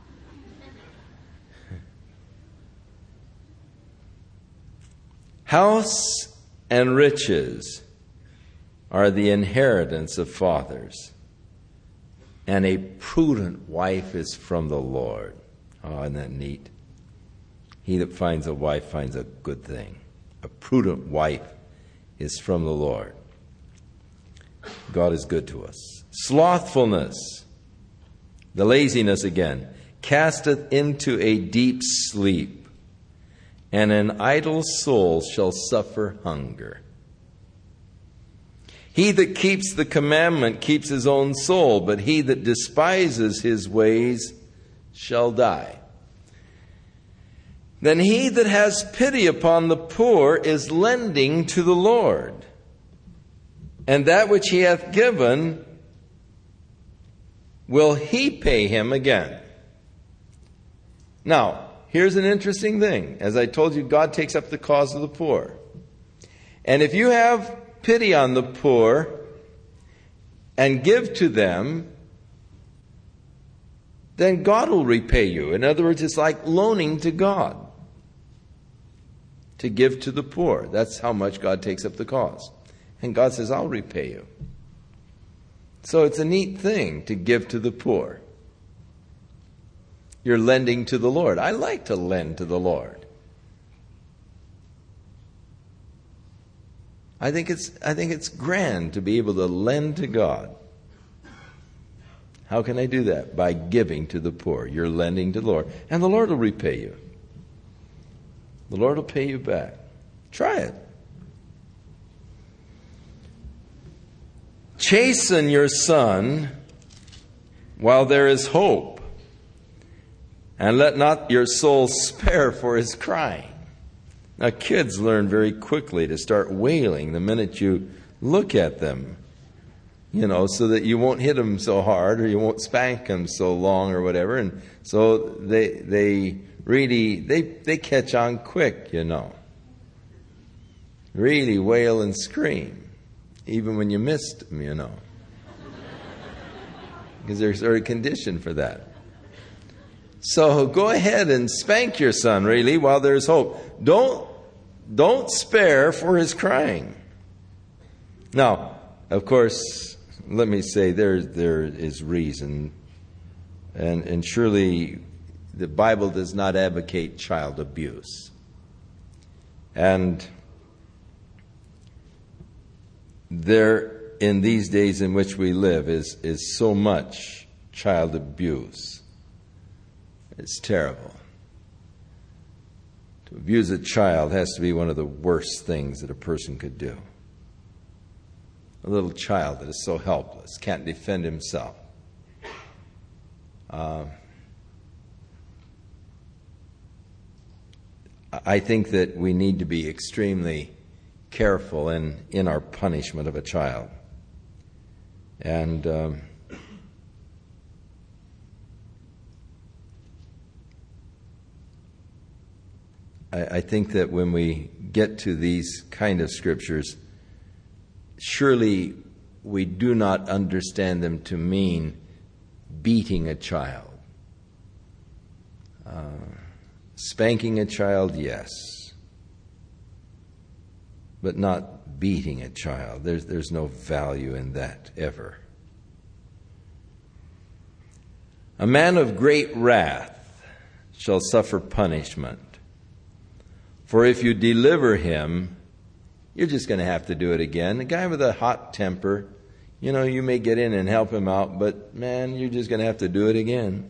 House and riches are the inheritance of fathers, and a prudent wife is from the Lord. Oh, isn't that neat? He that finds a wife finds a good thing. A prudent wife is from the Lord. God is good to us. Slothfulness, the laziness again, casteth into a deep sleep, and an idle soul shall suffer hunger. He that keeps the commandment keeps his own soul, but he that despises his ways shall die. Then he that has pity upon the poor is lending to the Lord, and that which he hath given will he pay him again. Now, here's an interesting thing. As I told you, God takes up the cause of the poor. And if you have pity on the poor and give to them, then God will repay you. In other words, it's like loaning to God to give to the poor. That's how much God takes up the cause. And God says, I'll repay you. So it's a neat thing to give to the poor. You're lending to the Lord. I like to lend to the Lord. I think it's I think it's grand to be able to lend to God. How can I do that? By giving to the poor. You're lending to the Lord. And the Lord will repay you. The Lord will pay you back. Try it. Chasten your son while there is hope, and let not your soul spare for his crying. Now, kids learn very quickly to start wailing the minute you look at them, you know, so that you won't hit them so hard or you won't spank them so long or whatever. And so they they really, they, they catch on quick, you know. Really wail and scream, even when you missed them, you know. Because they're sort of conditioned for that. So go ahead and spank your son, really, while there's hope. Don't, don't spare for his crying. Now, of course, let me say there, there is reason. And, and surely the Bible does not advocate child abuse. And there, in these days in which we live, is, is so much child abuse. It's terrible. To abuse a child has to be one of the worst things that a person could do. A little child that is so helpless, can't defend himself. Uh, I think that we need to be extremely careful in, in our punishment of a child. And um, I, I think that when we get to these kind of scriptures, surely we do not understand them to mean beating a child. Uh, spanking a child, yes. But not beating a child. There's, there's no value in that ever. A man of great wrath shall suffer punishment. For if you deliver him, you're just going to have to do it again. A guy with a hot temper, you know, you may get in and help him out, but man, you're just going to have to do it again.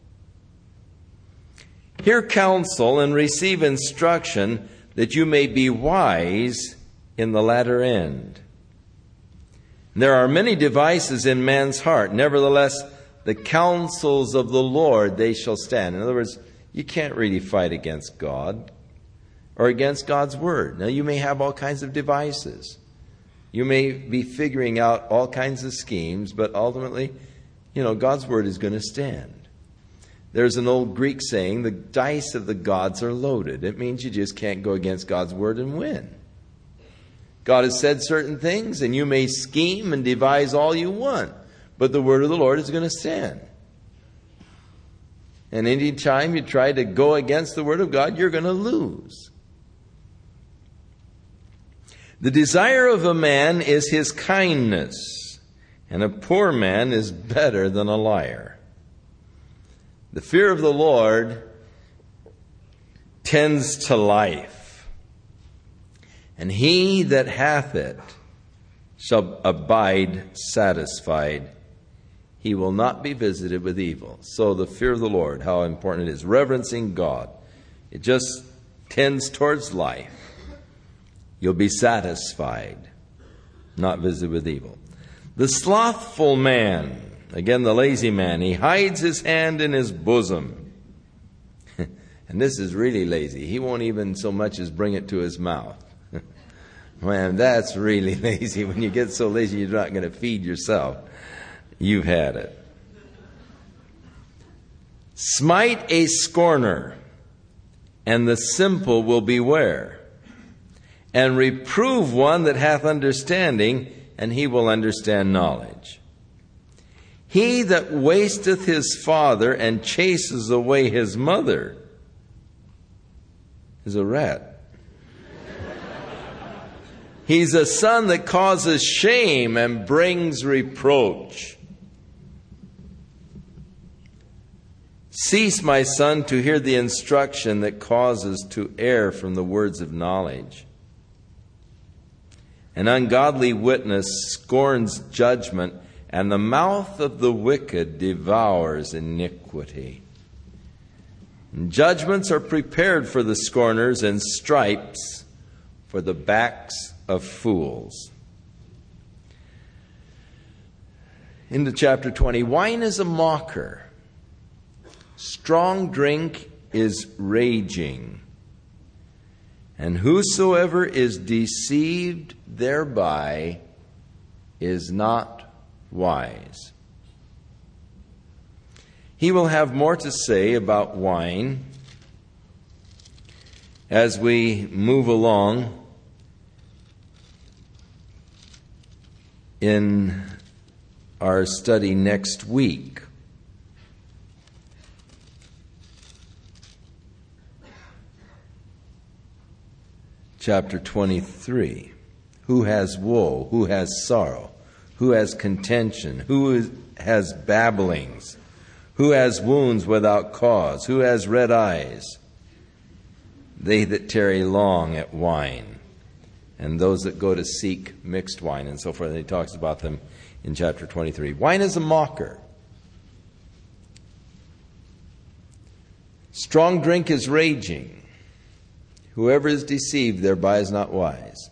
Hear counsel and receive instruction, that you may be wise in the latter end. There are many devices in man's heart. Nevertheless, the counsels of the Lord, they shall stand. In other words, you can't really fight against God or against God's word. Now, you may have all kinds of devices. You may be figuring out all kinds of schemes, but ultimately, you know, God's word is going to stand. There's an old Greek saying, the dice of the gods are loaded. It means you just can't go against God's word and win. God has said certain things, and you may scheme and devise all you want, but the word of the Lord is going to stand. And any time you try to go against the word of God, you're going to lose. The desire of a man is his kindness, and a poor man is better than a liar. The fear of the Lord tends to life, and he that hath it shall abide satisfied. He will not be visited with evil. So the fear of the Lord, how important it is. Reverencing God, it just tends towards life. You'll be satisfied, not visited with evil. The slothful man, Again, the lazy man, he hides his hand in his bosom. And this is really lazy. He won't even so much as bring it to his mouth. Man, that's really lazy. When you get so lazy you're not going to feed yourself, you've had it. Smite a scorner, and the simple will beware. And reprove one that hath understanding, and he will understand knowledge. He that wasteth his father and chases away his mother is a rat. He's a son that causes shame and brings reproach. Cease, my son, to hear the instruction that causes to err from the words of knowledge. An ungodly witness scorns judgment, and the mouth of the wicked devours iniquity. And judgments are prepared for the scorners, and stripes for the backs of fools. Into chapter twenty. Wine is a mocker. Strong drink is raging. And whosoever is deceived thereby is not wise. He will have more to say about wine as we move along in our study next week. Chapter twenty-three. Who has woe? Who has sorrow? Who has contention? Who is, has babblings? Who has wounds without cause? Who has red eyes? They that tarry long at wine, and those that go to seek mixed wine, and so forth. And he talks about them in chapter twenty-three. Wine is a mocker. Strong drink is raging. Whoever is deceived thereby is not wise.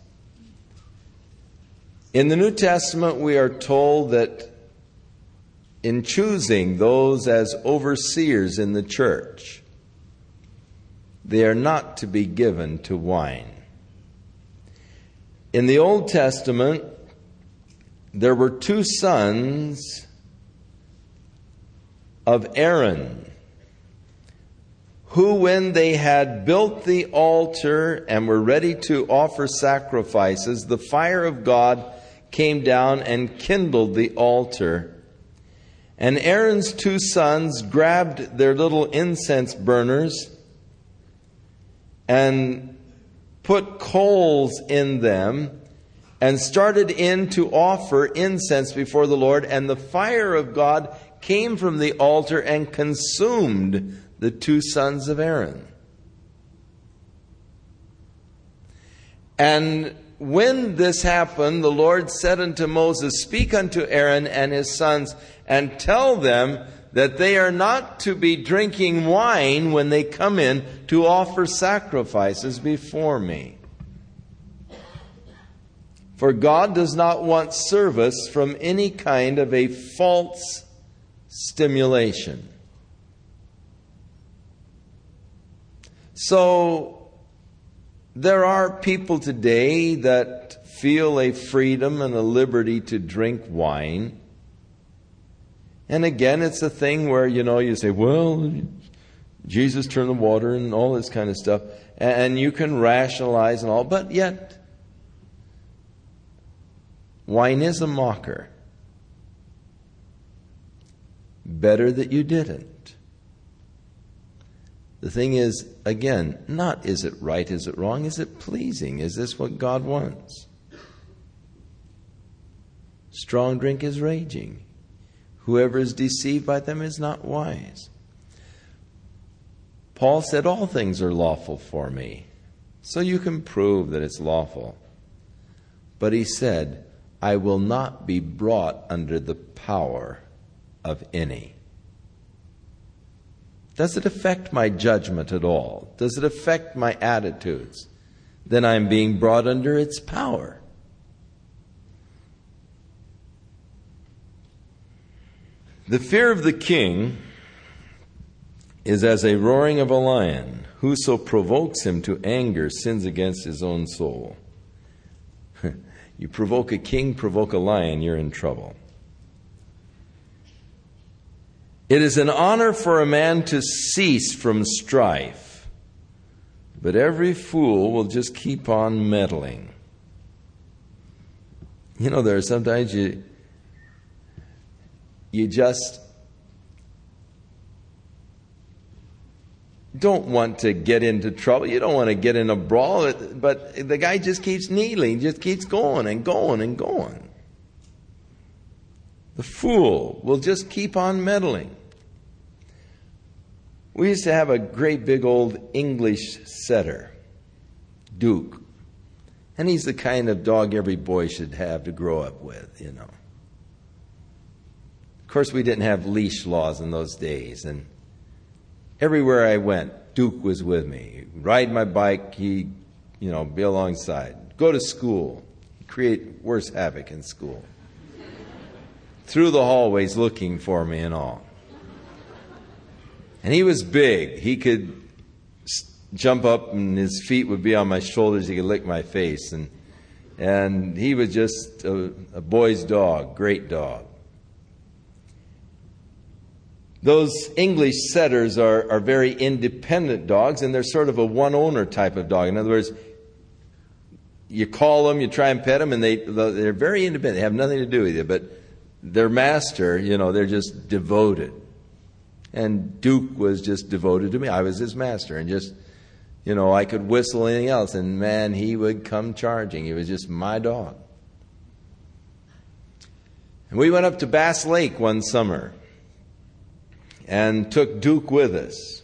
In the New Testament, we are told that in choosing those as overseers in the church, they are not to be given to wine. In the Old Testament, there were two sons of Aaron, who, when they had built the altar and were ready to offer sacrifices, the fire of God came down and kindled the altar. And Aaron's two sons grabbed their little incense burners and put coals in them and started in to offer incense before the Lord. And the fire of God came from the altar and consumed the two sons of Aaron. And when this happened, the Lord said unto Moses, Speak unto Aaron and his sons, and tell them that they are not to be drinking wine when they come in to offer sacrifices before me. For God does not want service from any kind of a false stimulation. So, there are people today that feel a freedom and a liberty to drink wine. And again, it's a thing where, you know, you say, well, Jesus turned the water and all this kind of stuff. And you can rationalize and all, but yet, wine is a mocker. Better that you didn't. The thing is, again, not is it right, is it wrong, is it pleasing? Is this what God wants? Strong drink is raging. Whoever is deceived by them is not wise. Paul said, all things are lawful for me. So you can prove that it's lawful. But he said, I will not be brought under the power of any. Does it affect my judgment at all? Does it affect my attitudes? Then I'm being brought under its power. The fear of the king is as a roaring of a lion. Whoso provokes him to anger sins against his own soul. You provoke a king, provoke a lion, you're in trouble. It is an honor for a man to cease from strife, but every fool will just keep on meddling. You know, there are sometimes you, you just don't want to get into trouble. You don't want to get in a brawl, but the guy just keeps needling, just keeps going and going and going. The fool will just keep on meddling. We used to have a great big old English setter, Duke. And he's the kind of dog every boy should have to grow up with, you know. Of course, we didn't have leash laws in those days, and everywhere I went, Duke was with me. Ride my bike, he'd, you know, be alongside. Go to school, he'd create worse havoc in school. Through the hallways looking for me and all. And he was big. He could jump up and his feet would be on my shoulders. He could lick my face. And and he was just a, a boy's dog, great dog. Those English setters are, are very independent dogs, and they're sort of a one-owner type of dog. In other words, you call them, you try and pet them, and they, they're very independent. They have nothing to do with you. But their master, you know, they're just devoted. And Duke was just devoted to me. I was his master. And just, you know, I could whistle anything else. And man, he would come charging. He was just my dog. And we went up to Bass Lake one summer and took Duke with us.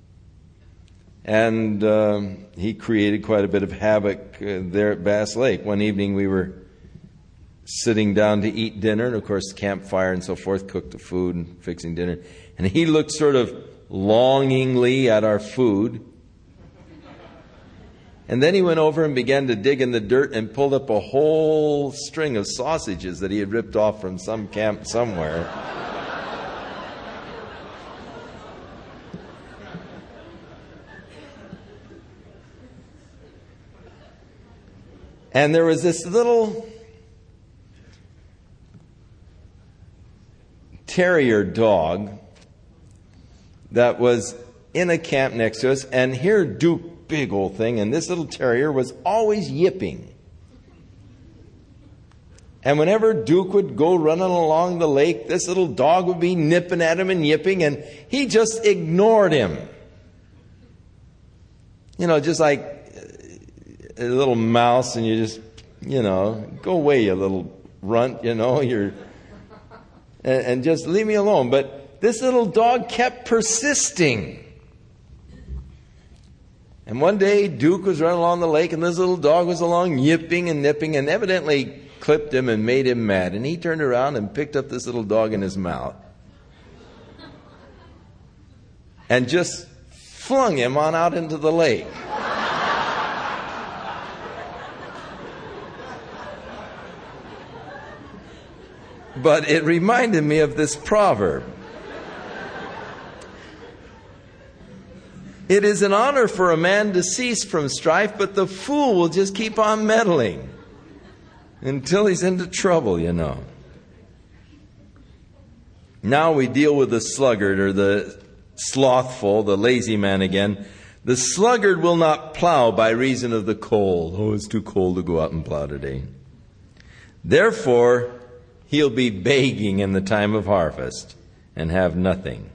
And uh, he created quite a bit of havoc uh, there at Bass Lake. One evening we were sitting down to eat dinner, and of course campfire and so forth, cooked the food and fixing dinner. And he looked sort of longingly at our food. And then he went over and began to dig in the dirt and pulled up a whole string of sausages that he had ripped off from some camp somewhere. And there was this little terrier dog that was in a camp next to us, and here Duke, big old thing, and this little terrier was always yipping. And whenever Duke would go running along the lake, this little dog would be nipping at him and yipping, and he just ignored him. You know, just like a little mouse, and you just, you know, go away, you little runt, you know, you're, and, and just leave me alone. But this little dog kept persisting. And one day, Duke was running along the lake, and this little dog was along yipping and nipping, and evidently clipped him and made him mad. And he turned around and picked up this little dog in his mouth and just flung him on out into the lake. But it reminded me of this proverb. It is an honor for a man to cease from strife, but the fool will just keep on meddling until he's into trouble, you know. Now we deal with the sluggard, or the slothful, the lazy man again. The sluggard will not plow by reason of the cold. Oh, it's too cold to go out and plow today. Therefore, he'll be begging in the time of harvest and have nothing.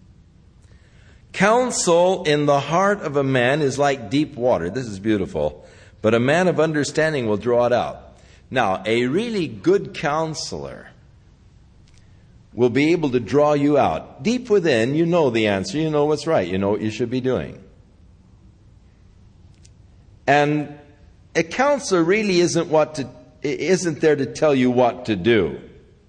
Counsel in the heart of a man is like deep water. This is beautiful. But a man of understanding will draw it out. Now, a really good counselor will be able to draw you out. Deep within, you know the answer. You know what's right. You know what you should be doing. And a counselor really isn't what to, isn't there to tell you what to do.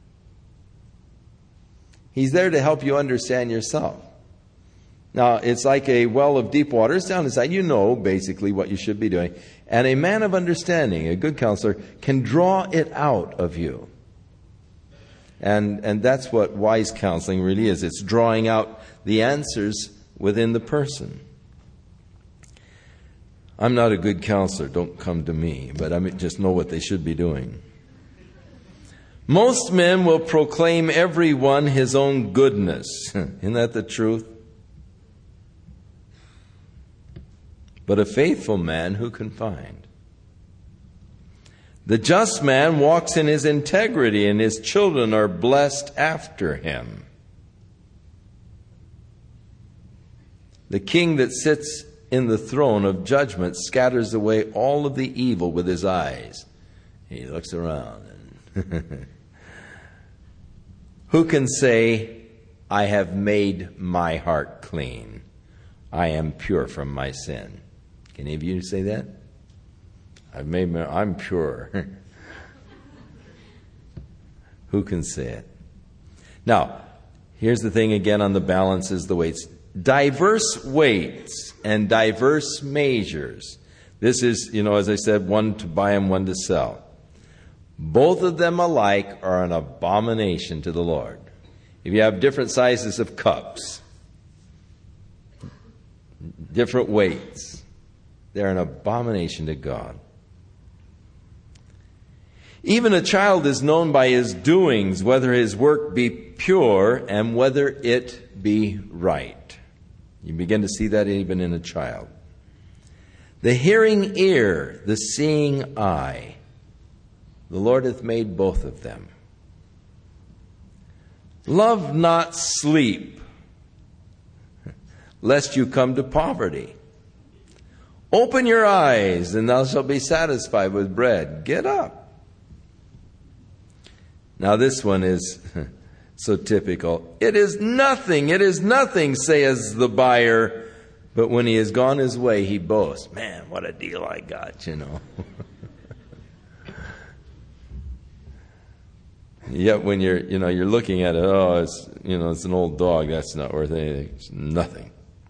He's there to help you understand yourself. Now, it's like a well of deep water. It's down inside. You know basically what you should be doing. And a man of understanding, a good counselor, can draw it out of you. And, and that's what wise counseling really is. It's drawing out the answers within the person. I'm not a good counselor. Don't come to me. But I mean, just know what they should be doing. Most men will proclaim everyone his own goodness. Isn't that the truth? But a faithful man who can find? The just man walks in his integrity, and his children are blessed after him. The king that sits in the throne of judgment scatters away all of the evil with his eyes. He looks around. And who can say, I have made my heart clean? I am pure from my sin. Can any of you say that? I've made my, I'm pure. Who can say it? Now, here's the thing again on the balances, the weights. Diverse weights and diverse measures. This is, you know, as I said, one to buy and one to sell. Both of them alike are an abomination to the Lord. If you have different sizes of cups, different weights, they're an abomination to God. Even a child is known by his doings, whether his work be pure and whether it be right. You begin to see that even in a child. The hearing ear, the seeing eye. The Lord hath made both of them. Love not sleep, lest you come to poverty. Open your eyes, and thou shalt be satisfied with bread. Get up. Now this one is so typical. It is nothing, it is nothing, says the buyer. But when he has gone his way, he boasts. Man, what a deal I got, you know. Yet when you're, you know, you're looking at it, oh, it's, you know, it's an old dog. That's not worth anything. It's nothing.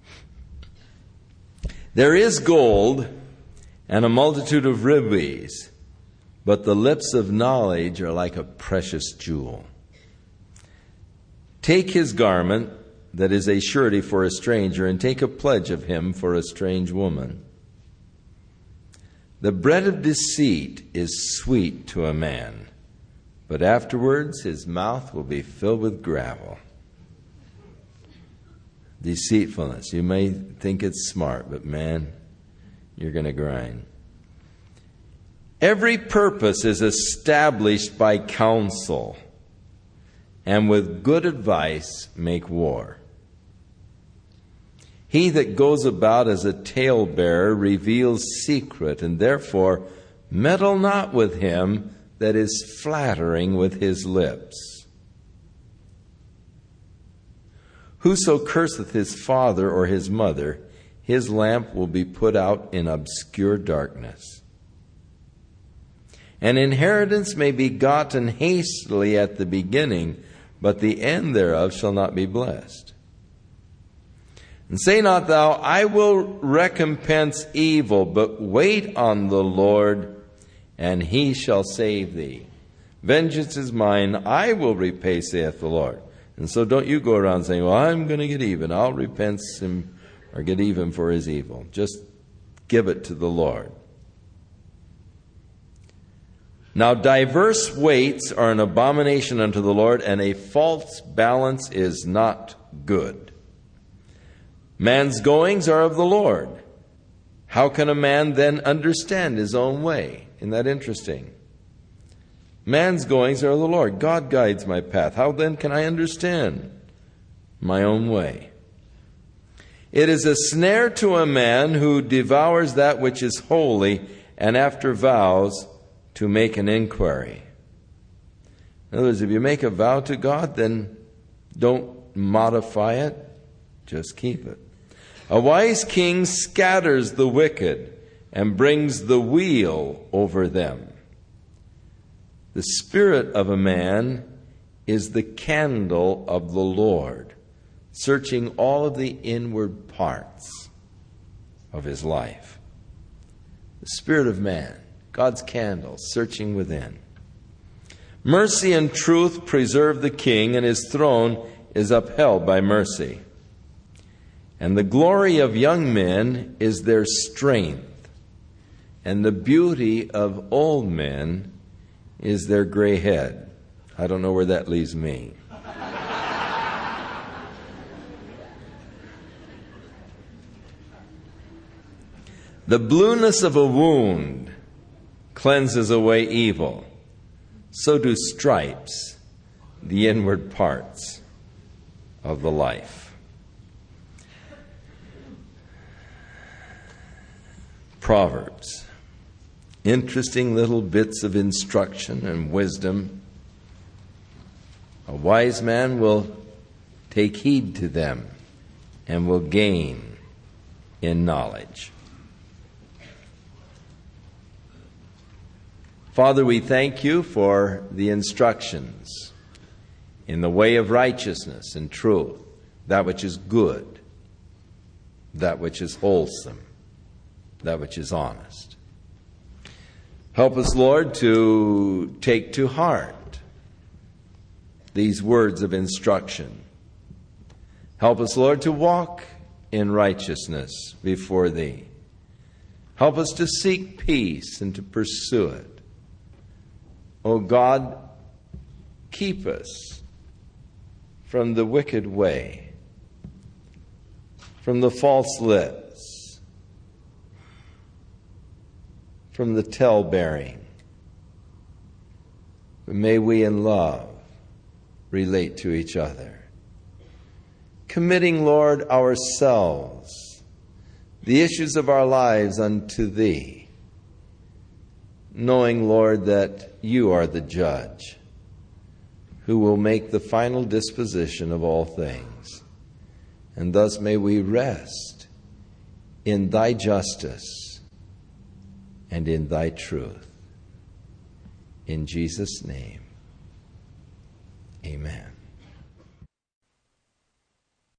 There is gold and a multitude of rubies, but the lips of knowledge are like a precious jewel. Take his garment that is a surety for a stranger, and take a pledge of him for a strange woman. The bread of deceit is sweet to a man, but afterwards his mouth will be filled with gravel. Deceitfulness. You may think it's smart, but man, you're going to grind. Every purpose is established by counsel, and with good advice make war. He that goes about as a talebearer reveals secret, and therefore meddle not with him that is flattering with his lips. Whoso curseth his father or his mother, his lamp will be put out in obscure darkness. An inheritance may be gotten hastily at the beginning, but the end thereof shall not be blessed. And say not thou, I will recompense evil, but wait on the Lord, and he shall save thee. Vengeance is mine, I will repay, saith the Lord. And so don't you go around saying, well, I'm going to get even. I'll repent him or get even for his evil. Just give it to the Lord. Now diverse weights are an abomination unto the Lord, and a false balance is not good. Man's goings are of the Lord. How can a man then understand his own way? Isn't that interesting? Man's goings are of the Lord. God guides my path. How then can I understand my own way? It is a snare to a man who devours that which is holy, and after vows to make an inquiry. In other words, if you make a vow to God, then don't modify it. Just keep it. A wise king scatters the wicked and brings the wheel over them. The spirit of a man is the candle of the Lord, searching all of the inward parts of his life. The spirit of man, God's candle, searching within. Mercy and truth preserve the king, and his throne is upheld by mercy. And the glory of young men is their strength, and the beauty of old men is their gray head. I don't know where that leaves me. The blueness of a wound cleanses away evil. So do stripes, the inward parts of the life. Proverbs. Interesting little bits of instruction and wisdom. A wise man will take heed to them and will gain in knowledge. Father, we thank you for the instructions in the way of righteousness and truth, that which is good, that which is wholesome, that which is honest. Help us, Lord, to take to heart these words of instruction. Help us, Lord, to walk in righteousness before Thee. Help us to seek peace and to pursue it. O God, keep us from the wicked way, from the false lips, from the tale-bearing. But may we in love relate to each other, committing, Lord, ourselves, the issues of our lives unto Thee, knowing, Lord, that You are the judge who will make the final disposition of all things. And thus may we rest in Thy justice and in Thy truth. In Jesus' name, amen.